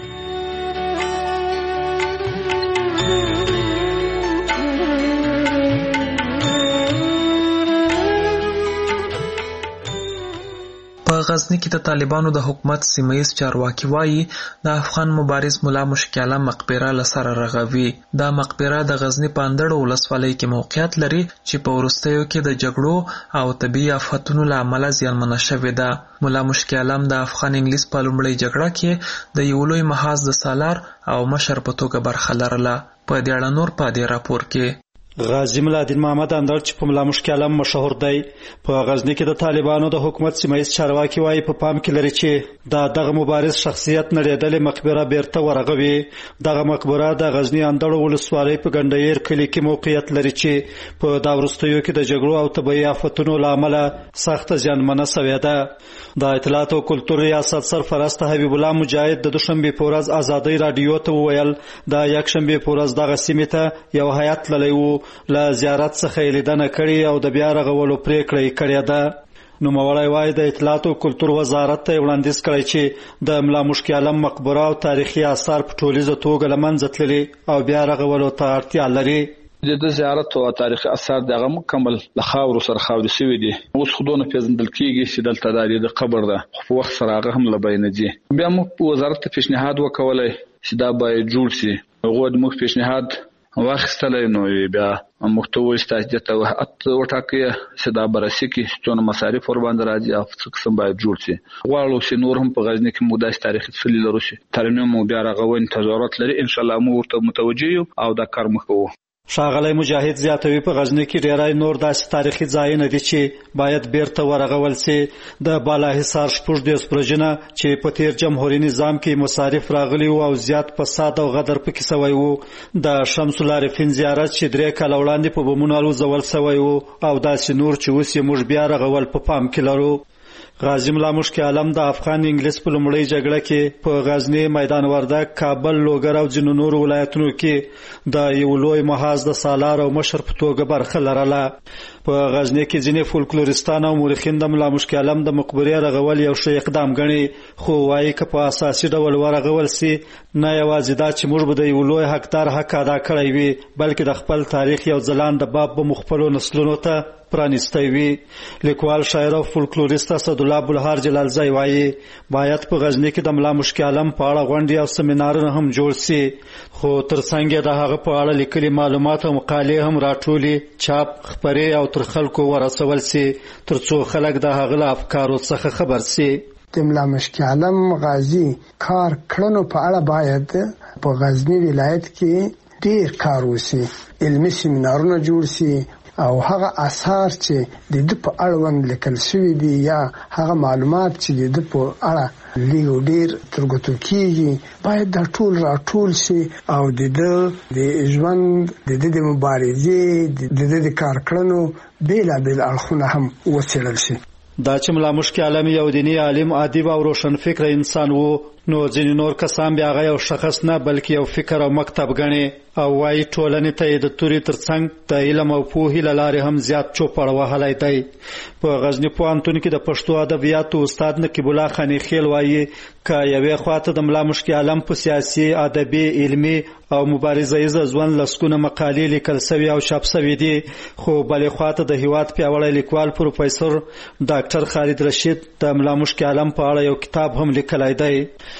په غزنی کې د طالبانو د حکومت سیمه‌ییز چارواکي وایي د افغان مبارز ملا مشکي عالم مقبره له سره رغوي. دا مقبره د غزنی په اندړو ولسوالۍ کې موقعیت لري چې په وروستیو کې د جګړو او طبیعي آفتونو له امله زیانمنه شوې ده. ملا مشکي عالم د افغان انګلیس په لومړۍ جګړه کې د یو لوی محاذ د سالار او مشر په توګه برخه لرله. په دې اړه نور په دې راپور کې غازی ملادین محمد اندړ چې په ملا مشکي عالم مشهور دی په غزنی کې د طالبانو د حکومت سیمه‌ییز چارواکي وایي په پام کې لري چې دا دغه مبارز شخصیت نړیدلې مقبره بیرته ورغوي. دغه مقبره د غزنی اندړ ولسوالۍ په ګندهیر کلي کې موقعیت لري چې په دا وروستیو کې د جګړو او طبیعي آفتونو له امله سخته زیانمنه شوې ده. د اطلاعات او کلتور ریاست سرپرست حبیب الله مجاهد د دوشنبه په ورځ ازادۍ رادیو ته وویل د یکشنبه په ورځ دغه سیمې ته یو هیات تللی و له زیارت څخه یې لیدنه کړې او د بیا رغولو پریکړه یې کړې ده. نوموړی وایي د اطلاعات او کلتور وزارت ته وړاندیز کړی چې د ملا مشکي عالم مقبره او تاریخي آثار په ټولیزه توګه له منځه تللي او بیا رغولو ته اړتیا لري. د زیارت او تاریخي آثار دغه مکمل له خاورو سره خاورې شوي دي. اوس خودونه پیژندل کېږي چې دلته د قبر ده خو په وخت سره هغه هم له بینه ځي. بیا موږ وزارت ته پیشنهاد وکولی چې دا باید جوړ شي. هغوی موږ پیشنهاد واخیستلی نو بیا موږ ته وویل ستاسې دې ته وټاکئ چې دا بررسي کړي چې څونه مصارف ورباندې راځي او څه قسم باید جوړ شي. غواړو چې نور هم په غزني کې موږ داسې تاریخي څلي لرو چې ترمیم او بیا رغونې ته ضرورت لري. انشاءالله موږ ورته متوجه یو او دا کار موږ کوو. ښاغلی مجاهد زیاتوي په غزنی کې ډیری نور داسې تاریخي ځایونه دي چې باید بیرته ورغول شي. د بالاحصار شپږ دېرش برجونه چې په تیر جمهوري نظام کې مصارف راغلي وو او زیات فساد او غدر پکې شوی وو. د شمس العارفین زیارت چې درې کاله وړاندې په بمونو الوځول شوی وو او داسې نور چې اوس یې موږ بیا رغول په پام کې لرو. غازی ملا مشکي عالم د افغان انګلیس په لومړۍ جګړه کې په غزنی، میدان وردګ، کابل، لوګر او ځینو نورو ولایتونو کې د یو لوی محاذ د سالار او مشر په توګه برخه لرله. په غزنی کې ځینې فولکلوریستان او مورخین د ملا مشکي عالم د مقبرې رغول یو ښه اقدام ګڼي، خو وایي که په اساسي ډول ورغول سي نه یوازې دا چې موږ به د یو لوی حقدار حق ادا کړی وي بلکې د خپل تاریخ یو ځلانده باب به مخفلو نسلونو ته پرانستی وي. لیکوال، شاعر او فولکلوریست اسدالله بلهار جلالزی وایي باید په غزنی کې د ملا مشکي عالم په اړه غونډې او سیمینارونه هم جوړ سي، خو ترڅنګ یې د هغه په اړه لیکلي معلومات او مقالې هم راټولې، چاپ، خپرې او تر خلکو ورسول سي ترڅو خلک د هغه له افکارو څخه خبر سي. د ملا مشکي عالم غازی کار کړنو په اړه باید په غزنی ولایت کې ډیر کار وشي، علمي سیمینارونه جوړ سي او هغه آثار چې د دې په اړوند لیکل شوي دي یا هغه معلومات چې د دې په اړه لیو ډیر ترګوتو کیږي باید دا ټول راټول شي او د دې د ژوند د دې د مبارزې د دې د کار کړنو بیلابیل اړخونه هم وڅېړل شي. دا چې ملا مشکي عالم یو دیني عالم، ادیب او روشن فکر انسان وو، نو ځینې نور کسان بیا هغه یو شخص نه بلکې یو فکر او مکتب ګڼي او وايي ټولنې ته د توري ترڅنګ د علم او پوهې له لارې هم زیات چوپړ وهلی دی. په غزني پوهنتون کې د پښتو ادبیاتو استاد نقیب الله خانی خیل وايي که یوې خواته د ملا مشکي عالم په سیاسي، ادبي، علمي او مبارزه ییز ژوند لسکونه مقالې لیکل سوي او چاپ سوي دي، خو بلې خواته د هیواد پیاوړی لیکوال پروفیسور ډاکټر خالد رشید د ملا مشکي عالم په اړه یو کتاب هم لیکلی دی.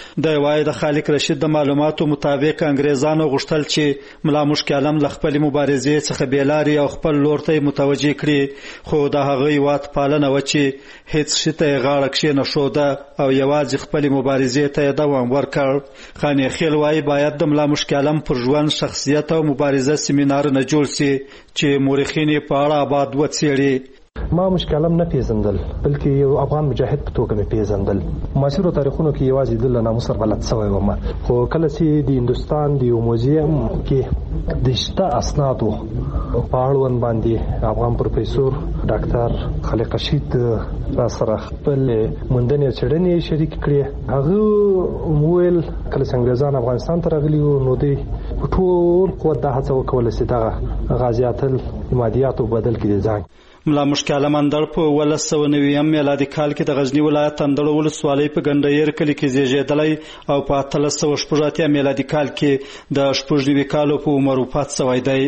د وای د خالق رشید د معلوماتو مطابق انګریزانو غوښتل چې ملا مشک عالم ل خپل مبارزې څخه بیلاری او خپل لور ته متوجه کړي، خو د هغه وات پالنه و چې هیڅ شته غاړه کې نه شو ده او یوازې خپل مبارزې ته دوام ورکړ. خان خیل وای باید د ملا مشک عالم پر ژوند، شخصیت او مبارزه سیمینار نه جوړ شي چې مورخین په اړه آباد وڅېړي. ما مشک عالم نه پیژندل بلکې یو افغان مجاهد په توګه مې پیژندل. معاصرو تاریخونو کې یوازې د له ناموس سره بلد شوی وم، خو کله چې د هندوستان د یو موزیم کې د شته اسنادو په اړوند باندې افغان پروفیسور ډاکټر خالق رشید را سره خپل موندنې څېړنې شریک کړې، هغه وویل کله چې انګریزان افغانستان ته راغلي وو نو دوی په ټول قوت دا هڅه وکوله چې دغه غازیات المادیاتو بدل کړي ځان. ملا مشک عالم اندړ په ولس سوه نویم میلادي کال کې د غزنی ولایت اندړ ولسوالۍ په ګنډیر کلي کې زیږېدلی او په اتلس سوه شپږ اتیا میلادي کال کې د شپږ نوي کالو په عمر وفات شوی دی.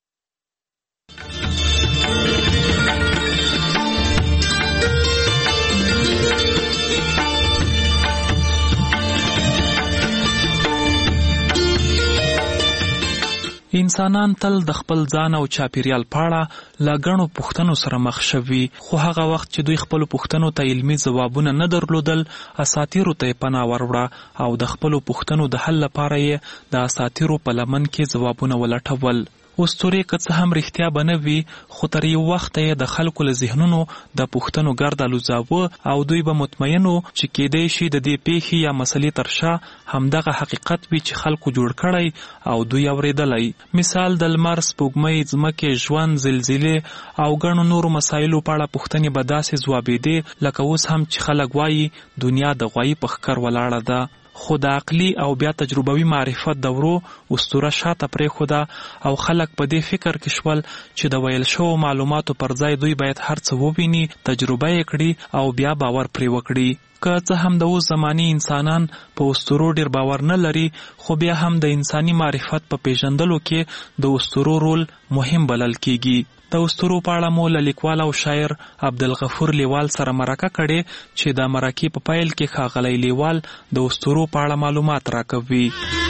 انسانان تل د خپل ځان او چاپیریال په اړه له ګڼو پوښتنو سره مخ شوي، خو هغه وخت چې دوی خپلو پوښتنو ته علمي ځوابونه نه درلودل، اساطیرو ته یې پناه وروړه او د خپلو پوښتنو د حل لپاره یې د اساطیرو په لمن کې ځوابونه ولټول. اسطورې که څه هم رښتیا به نه وي، خو تر یو وخته یې د خلکو له ذهنونو د پوښتنو ګرد الوځاوه او دوی به مطمئن وو چې کیدای شي د دې پیښې یا مسلې تر شا همدغه حقیقت وي چې خلکو جوړ کړی او دوی اورېدلی. مثال د لمر، سپوږمۍ، ځمکې، ژوند، زلزلې او ګڼو نورو مسایلو په اړه پوښتنې به داسې ځوابېدې لکه اوس هم چې خلک وایي دنیا د غوایي په ښکر ولاړه ده. خو د عقلي او بیا تجربوي معرفت دورو اسطوره شاته پرېښوده او خلک په دې فکر کې شول چې د ویل شوو معلوماتو پر ځای دوی باید هر څه وویني، تجربه یې کړي او بیا باور پرې وکړي. که څه هم د اوس زماني انسانان په اسطورو ډیر باور نه لري، خو بیا هم د انساني معرفت په پیژندلو کې د اسطورو رول مهم بلل کیږي. د اسطورو په اړه مو له لیکوال او شاعر عبدالغفور لیوال سره مرکه کړې چې د مرکې په پیل کې ښاغلی لیوال د اسطورو په اړه معلومات راکوي.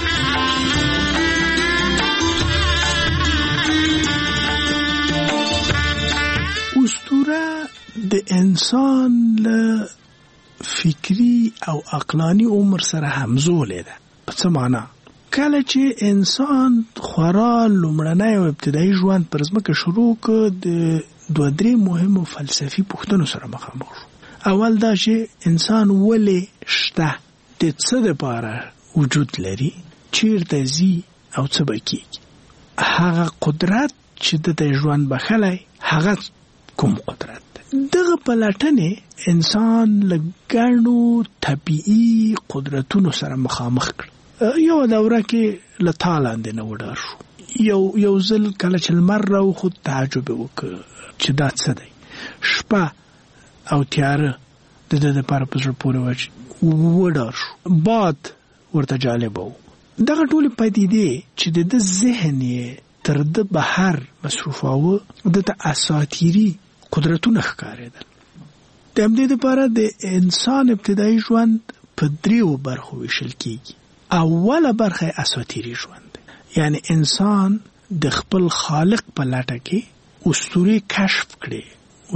اسطوره د انسان له فکری او عقلانی عمر سره همزوله ده. په څه معنا؟ کله چې انسان خورا لومړنی او ابتدایي ژوند پر ځمکه شروع کړ، د دوه درې مهمو فلسفي پوښتنو سره مخامخ شو. اول دا چې انسان ولې شته، د څه دپاره وجود لري، چیرته ځي او څه به کېږي. هغه قدرت چې د ته ژوند بخلی هغه کوم قدرت ده. دغه پلټنې انسان له ګڼو طبیعي قدرتونو سره مخامخ کړ. یو دوره کې له تا لاندې نه وډار شو. یو یو ځل کله چې لمر راوخوت تعجب وکړ چې دا څه دی. شپه او تیاره د ده دپاره په زړه پورې وډار شو. باد ورته جالبه و. دغه ټولې پدیدې چې د ده ذهن یې تر ده بهر مصروفاوه، ده ته اساطیري قدرتونه ښکارېدل. د همدې دپاره د انسان ابتدایي ژوند په دریو برخو ویشل کېږي. اوله برخه اساطیری ژوند، یعنی انسان د خپل خالق په لټه کې اسطورې کشف کړي،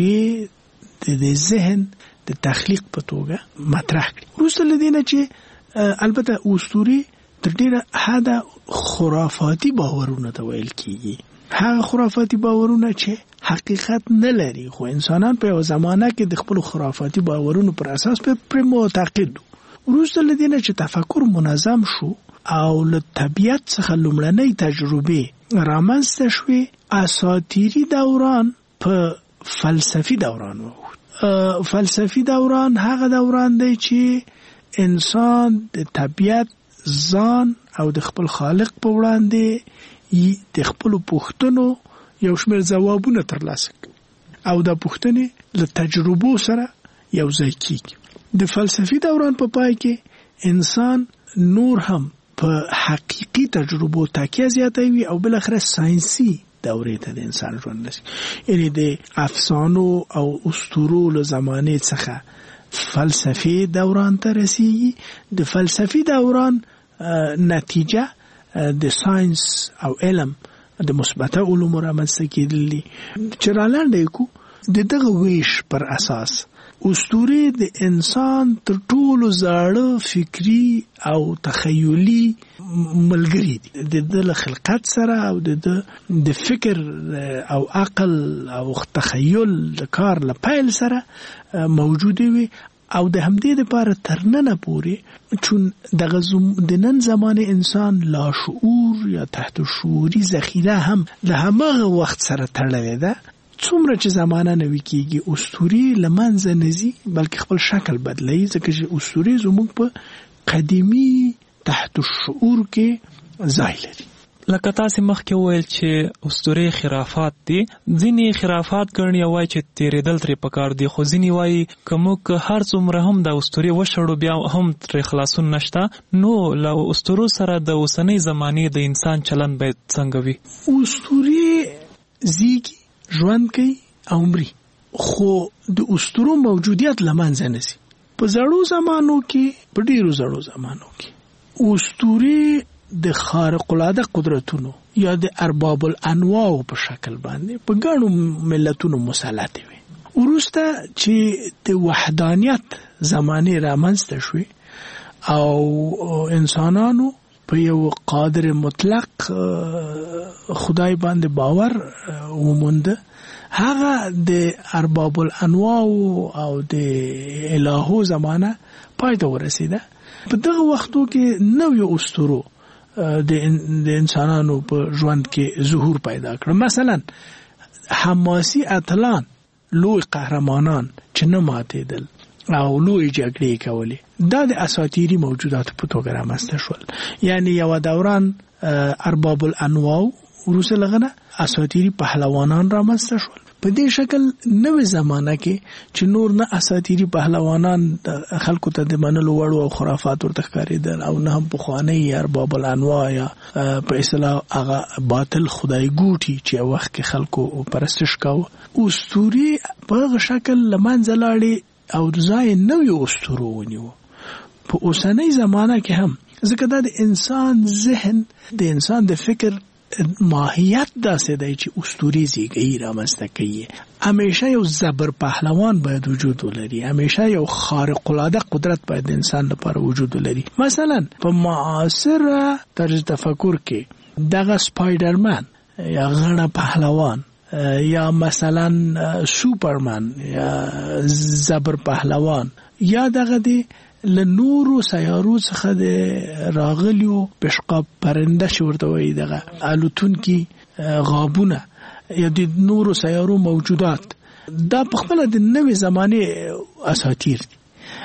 اسطورې د ذهن د تخلیق په توګه مطرح کړي. وروسته له دې نه چې البته اسطورې تر ډیره حده خرافاتي باورونه ته ویل کېږي. هغه خرافاتي باورونه چې حقیقت نه لري، خو انسانان په یو زمانه کې د خپل خرافاتي باورونو پر اساس په معتقد. وروسته له دې نه چې تفکر منظم شو او له طبیعت څخه لومړنۍ تجربې رامنځته شوې، اساطیري دوران په فلسفي دوران ووت. فلسفي دوران هغه دوران دی چې انسان د طبیعت، ځان او د خپل خالق په وړاندې د خپلو پوښتنو یو شمېر ځوابونه ترلاسه کوي او دا پوښتنې له تجربو سره یو ځای کېږي. د فلسفي دوران په پای کې انسان نور هم په حقیقي تجربو تکیه زیاتوي او بالاخره ساینسي دورې ته د انسان ژوند رسي. یعنی د افسانو او اسطورو له زمانې څخه فلسفي دوران ته رسیږي. د فلسفي دوران نتیجه د ساينس او علم د مثبته علومو رامنځته کېدل دي چې رالاندې کو د دغه ویش پر اساس اسطوره د انسان تر ټولو زاړه فکری او تخیلی ملګری دي. د د خلقت سره او د د فکر او عقل او تخیل د کار لپاره سره موجوده وي او د همدې لپاره ترننه پوري چون دغه د نن زمانه انسان لا شعور یا تحت شعوري ذخیره هم د همغه وخت سره تړلې ده. څومره چې زمانه نوي کېږي اسطوري لمنځه نزي بلکې خپل شکل بدلوي ځکه چې اسطوري زموږ په قدیمي تحت الشعور کې ځای لري. لکه تاسو مخکې وویل چې اسطوري خرافات دي، ځینې خرافات ګڼي وایي چې تیرېدل ترې پکار دي، خو ځینې وایي که موږ هر څومره هم د اسطوري وشړو بیا هم ترې خلاصون نشته. نو له اسطورو سره د اوسنۍ زمانې د انسان چلن باید څنګه وي؟ اسطوري زیږي ژوند کوي او مري، خو د اسطورو موجودیت لمنځه نشي. په زړو زمانو کې په ډیرو زړو زمانو کې اسطوري د خارق العاده قدرتونو یا د ارباب الانواع په شکل باندې په ګڼو ملتونو مسلط وي. ورسته چې د وحدانیت زمانه رامنځته شوي او انسانانو په یو قادر مطلق خدای باندې باور ومونده، هغه د ارباب الانواع او د الهو زمانه پای ته ورسیده. په دغه وختو کې نوې اسطورو د انسانانو په ژوند کې ظهور پیدا کړ. مثلا حماسي اتلان لوی قهرمانان چې نه ماتېدل او لوی جګړې کولې، دا د اساطیري موجوداتو په توګه رامنځته شول. یعنی یو دوران ارباب الانواع وروسته لغنه اساطیري پهلوانان رامنځته شول. په دې شکل نوې زمانہ کې چې نور نه اساطیري پهلوانان خلکو ته د منلو وړ او خرافات ورته ښکارېدل او نه هم پخواني ارباب الانواع یا په اصطلاح هغه باطل خدای ګوټي چې وخت کې خلکو پرستش کاوه. اسطوري په هغه شکل لمنځه لاړې او ځای نوې اسطورو ونیو. په اوسنۍ زمانه کې هم ځکه دا د انسان ذهن د انسان د فکر ماهیت داسې دی چې اسطوري زیږي رامنځته کوي. همیشه یو زبر پهلوان باید وجود ولري، همیشه یو خارق العاده قدرت باید د انسان لپاره وجود ولري. مثلا په معاصر طرز تفکر کې دغه سپایډرمن یا غړ پهلوان یا مثلا سوپرمن یا زبر پهلوان یا دغه دی لنورو سیارو څخه د راغلیو پشقاب پرنده شورته وي دغه الوتون کی غابونه یا د نورو سیارو موجودات، دا په خپل د نوې زمانه اساطیر دي.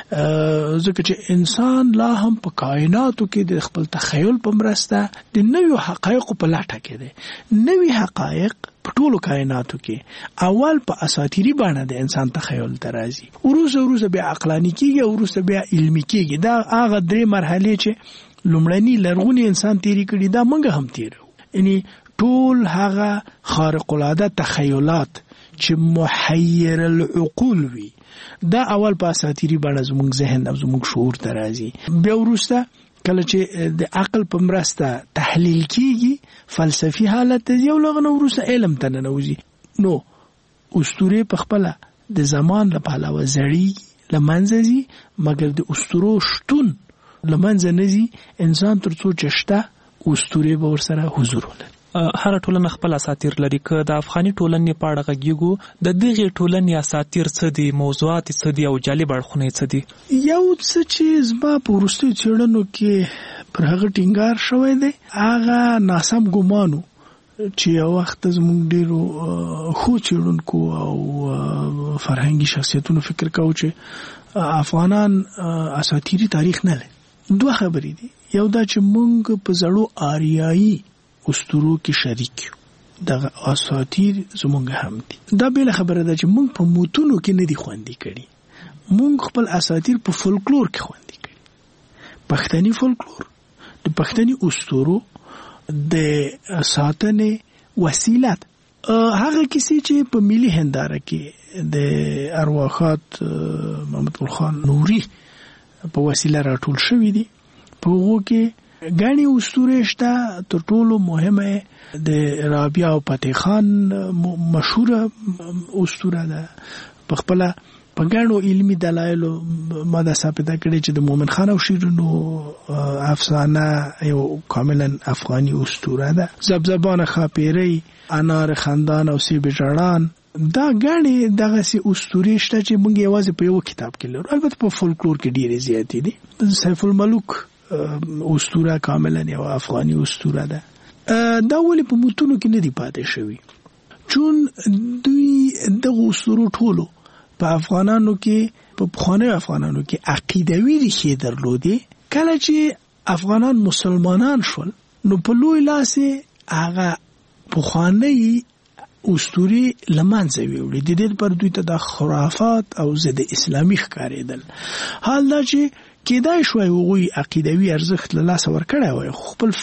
ځکه چې انسان لا هم په کائناتو کې د خپل تخیل په مرسته د نوې حقایقو په لټه کې دي. نوې حقایق په ټولو کائناتو کې اول په اساطیری باندې د انسان تخیل ترازی، وروسته وروسته بیا عقلانی کېږي او وروسته بیا علمي کېږي. دا هغه درې مرحلې چې لومړنی لرغونی انسان تیری کړي دا موږ هم تیرو. یعنی ټول هغه خارق العاده تخیلات چې محیر العقول وي دا اول په اساطیری باندې زموږ ذهن او زموږ شعور ترازی. بیا وروسته کله چې د عقل په مرسته تحلیل کیږي فلسفي حالت ته یو لغنه وروسته علم ته ننوځي. نو اسطوره په خپل د زمان له پهلوه زړی لمنځه ځي، مګر د اسطورو شتون لمنځه نه ځي. انسان تر څو چشته اسطوره به ورسره حضور ولري. هر ټولنه خپل اساطیر لري. که د افغاني ټولنې په اړه غږیږو د دغه ټولنې اساطیر څه دي، موضوعات څه دي او جالب اړخونه څه دي؟ یو څه چې زما په وروستیو څېړنو کې پر هغه ټینګار شوی دی هغه ناسم ګمانو چې یو وخت زموږ ډېرو ښو څېړونکو او فرهنګي شخصیتونو فکر کوو چې افغانان اساطیري تاریخ نه لري. دوه خبرې دي. یو دا چې موږ په زړو آریایي اسطورو کې شریک یو، دغه اساطیر زمونږ هم دي. دا بل خبره ده چې موږ په موتونو کې نه دي خوندي کړي، موږ خپل اساطیر په فولکلور کې خوندي کړي. پښتني فولکلور د پښتني اسطورو د ساتنې وسیله هغه کیسې چې په ملي هنداره کې د ارواښاد محمد ګل خان نوري په وسیله راټول شوی دي په هغو کې ګڼې اسطورې شته. تر ټولو مهمه د رابعه او فتح خان مشهوره اسطوره ده. په خپله په ګڼو علمي دلایلو ما دا ثابته کړې چې د مومن خان او شیرینو افسانه یو کاملا افغاني اسطوره ده. زبزبان خاپیری، انار خندان او سیب ژړان، دا ګڼې دغسې اسطورې شته چې موږ یوازې په یو کتاب کې لرو. البته په فولکلور کې ډېرې زیاتې دي. سیف الملوک اسطوره کاملا یو افغاني اسطوره ده. دا ولې په متونو کې نه دي پاتې شوي؟ چون دوی دغه اسطورو ټولو په افغانانو کې په پخوانیو افغانانو کې عقیدوي ریښې درلودې. کله چې افغانان مسلمانان شول نو په لوی لاس هغه پخوانی اسطورې له منځه ویوړې. د دې لپاره دوی ته د خرافات او ضد اسلامي ښکارېدل. حال دا چې کېدای شوی هغوی عقیدوي ارزښت له لاسه ورکړی وای، خو خپل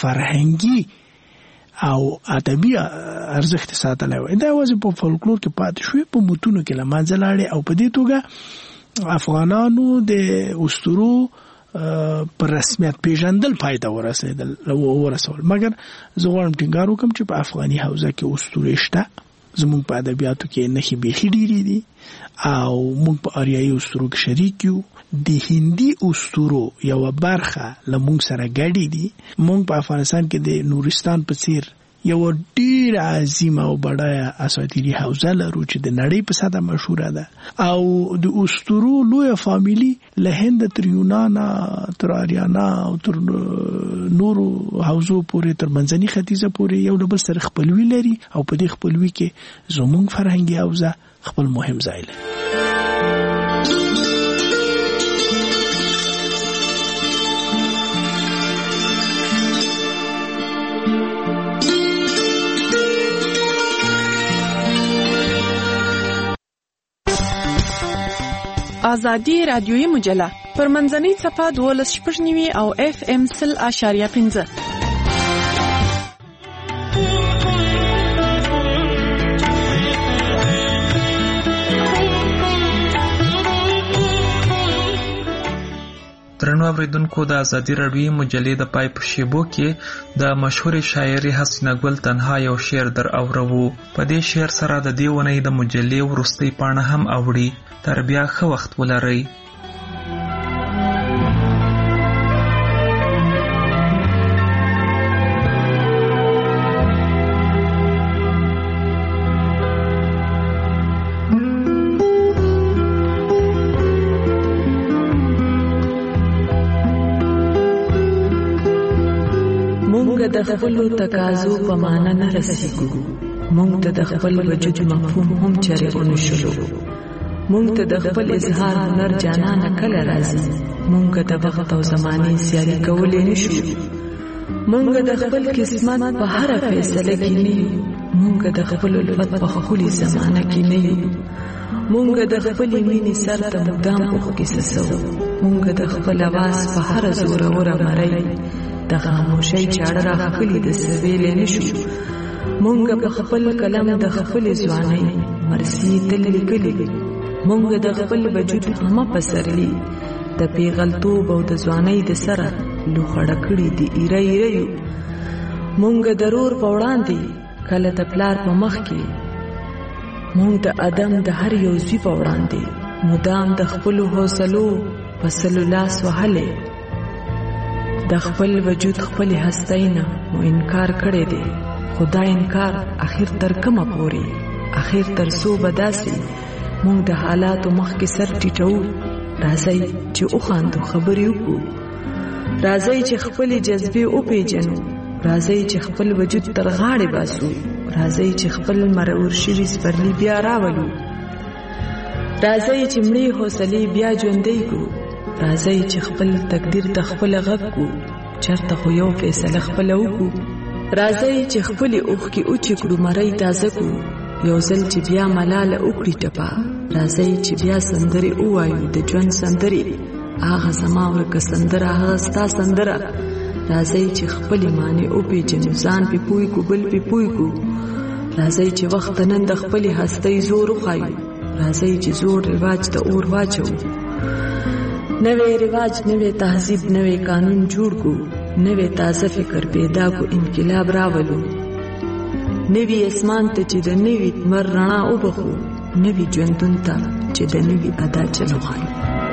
فرهنګي او ادبي ارزښت ساتلی وای. دا یوازې په فولکلور کې پاتې شوی، په متونو کې له منځه لاړې او په دې توګه افغانانو د اسطورو پر رسمیت پیژندل پای ته ورسېدل ورسول. مګر زه غواړم ټینګار وکړم چې په افغاني حوزه کې اسطورې شته. زموږ په ادبیاتو کې نښې بیخي ډېرې دي او موږ په آریایي اسطورو کې شریک یو. د هندي اسطورو یوه برخه له موږ سره ګډې دي. موږ په افغانستان کې د نورستان په څیر یو ډیر عظیمه او بډایه اساطیري حوزه لرو چې د نړۍ په سطحه مشهوره ده او د اسطورو لویه فامیلي له هند تر یونان تر آریانا او تر نورو حوزو پورې تر منځني ختیځه پورې یو له بل سره خپلوي لري او په دې خپلوي کې زموږ فرهنګي حوزه خپل مهم ځای لري. آزادی رادیویی مجله پر منځنۍ صفحه دولس شپږ نوي او اف ام سل اشاریه پنځه. درنو اوریدونکو، د آزادی رادیویی مجلې د پای په شیبو کې د مشهور شاعرې حسینه ګل تنها یو شعر در اورو. په دې شعر سره د دې ونې د مجلې وروستۍ پاڼه هم اوړي. تر بیا ښه وخت ولرئ. مونږ د خپلو تقاضو په معنا نه رسیږو. مونږ ته د خپل وجود مفهوم هم چرې ونشلو. مونږ ته د خپل اظهار هنر جانانه کله راځي. مونږ د وخت او زمانې سیالي کولی نشو. مونږ د خپل قسمت په هره فیصله کې نه یو. مونږ د خپل الفت په ښکلې زمانه کې نه یو. مونږ د خپلې مینې سر ته مدام اوښکې څڅوو. مونږ د خپل اواز په هره زوروره مرۍ د خاموشۍ چاړه راښکلې د څه ویلی نشو. مونږ په خپل قلم د خپلې ځوانۍ مرثیې تل لیکلي. مونږ د خپل وجود همه پسرلي د پیغلتوب او د ځوانۍ د سره لوخړه کړي دي ایره ایره یو. مونږ د رور په وړاندې کله د پلار په مخ کې. مونږ د ادم د هر یو زوی په وړاندې مدام د خپلو حوصلو په سلو لاس وهلې. د خپل وجود خپلې هستۍ نه مو انکار کړی دی. خو دا انکار اخر تر کومه پورې؟ اخر تر څو به داسې مونږ د حالاتو مخکې سر ټیټو. راځئ چې وخاندو، خبرې وکړو. راځئ چې خپلې جذبې وپېژنو. راځئ چې خپل وجود تر غاړې باسو. راځئ چې خپل مرور شوي سپرلي بیا راولو. راځئ چې مړې حوصلې بیا ژوندۍ کړو. راځئ چې خپل تقدیر ته خپله غږ کړو. چېرته خو یو فیصله خپله وکړو. راځئ چې خپلې اوښکې اوچې کړو، مرۍ تازه کړو. یو ځل چې بیا ملاله وکړي ټپه. راځئ چې بیا سندرې ووایو، د ژوند سندرې. هغه زما ورکه سندره، هغه ستا سندره. راځئ چې خپلې معنی وپېژنو، ځان پې پوه کړو، بل پې پوه کړو. راځي چې وخت نن د خپلې هستۍ زور وښایو، راځي چې زوړ رواج د اور واچو، نوې رواج نوې تهذیب نوې قانون جوړ کو، نوې تازه فکر پیدا کو، انقلاب راولو، نوې اسمان ته چې د نوې لمر رڼا وبخو، نوې ژوندون ته چې د نوې ادا چلو خایو.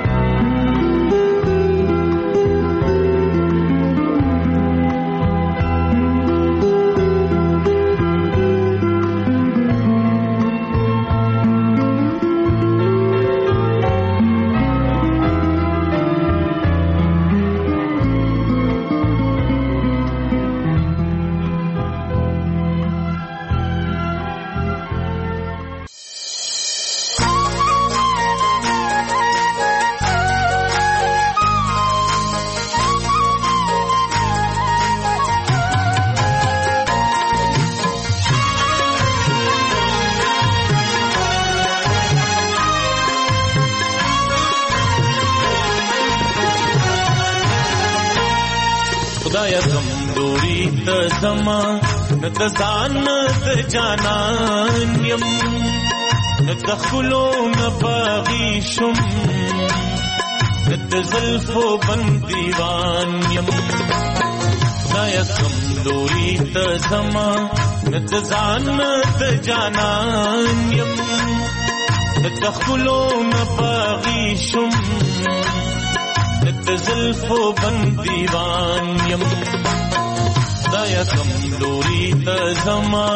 د ځان د جانان یم د خلو نه باغی شم د زلفو بندیوان یم خدایا کمزوري ته زما د ځان د جانان یم د خلو نه باغی شم د زلفو بندیوان یم خدایا کمزوری ته زما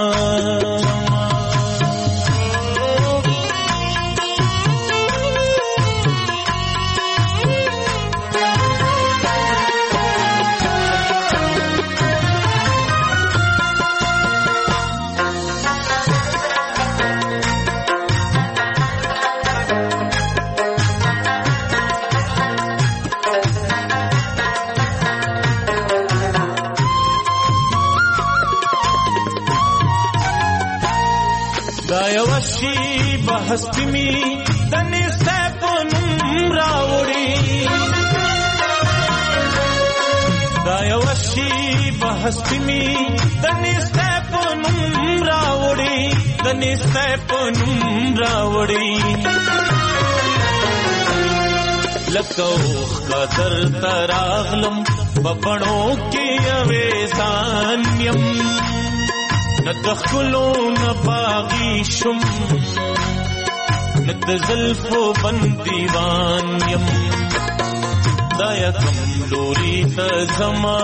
هستی می دنی سپنم راوڑی دایا وشی بہستی می دنی سپنم راوڑی دنی سپنم راوڑی لکوخ کا در تراغلم ببنوں کی اویزان یم ندخلو نباغی شم ند زلفو بندیوان یم دایا کمزوری ته زما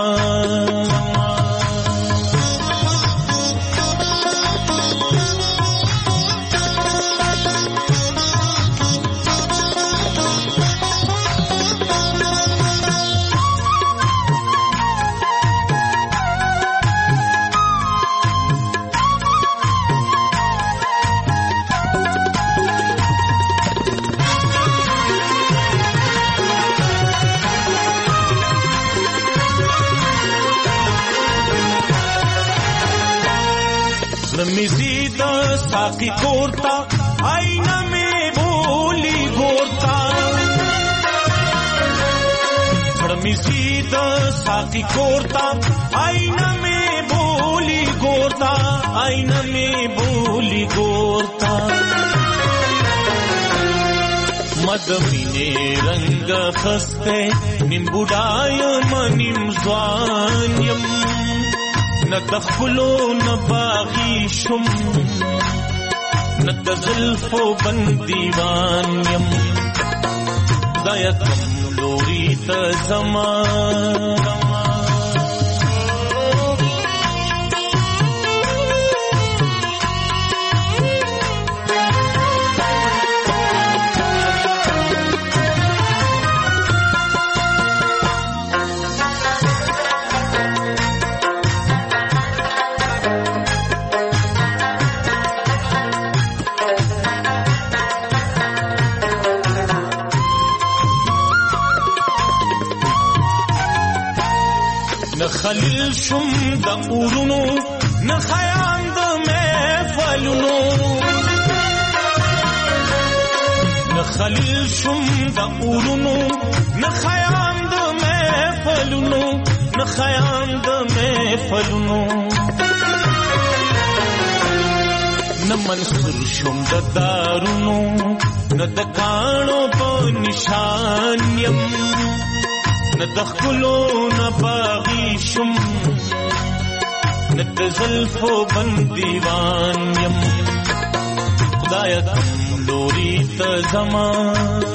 नमिजीद साकी कोरता आईना में बोली गोरता नमिजीद साकी कोरता आईना में बोली गोरता आईना में बोली गोरता मदमिने रंग खस्ते निम्बुडाय मनिम स्वान्यम न दखلو न باغی شم न دزلفو بندیوان یم دایا کمزوری ته زما خلیل شم د اورونو نه خیام د محفلونو نه خلیل شم د اورونو نه خیام د محفلونو نه خیام د محفلونو منصور شم د دارونو نه د کانو په نشان یم نه د ښکلو نه باغي شم نه د زلفو بندیوان یم خدایا کم لوري ته زما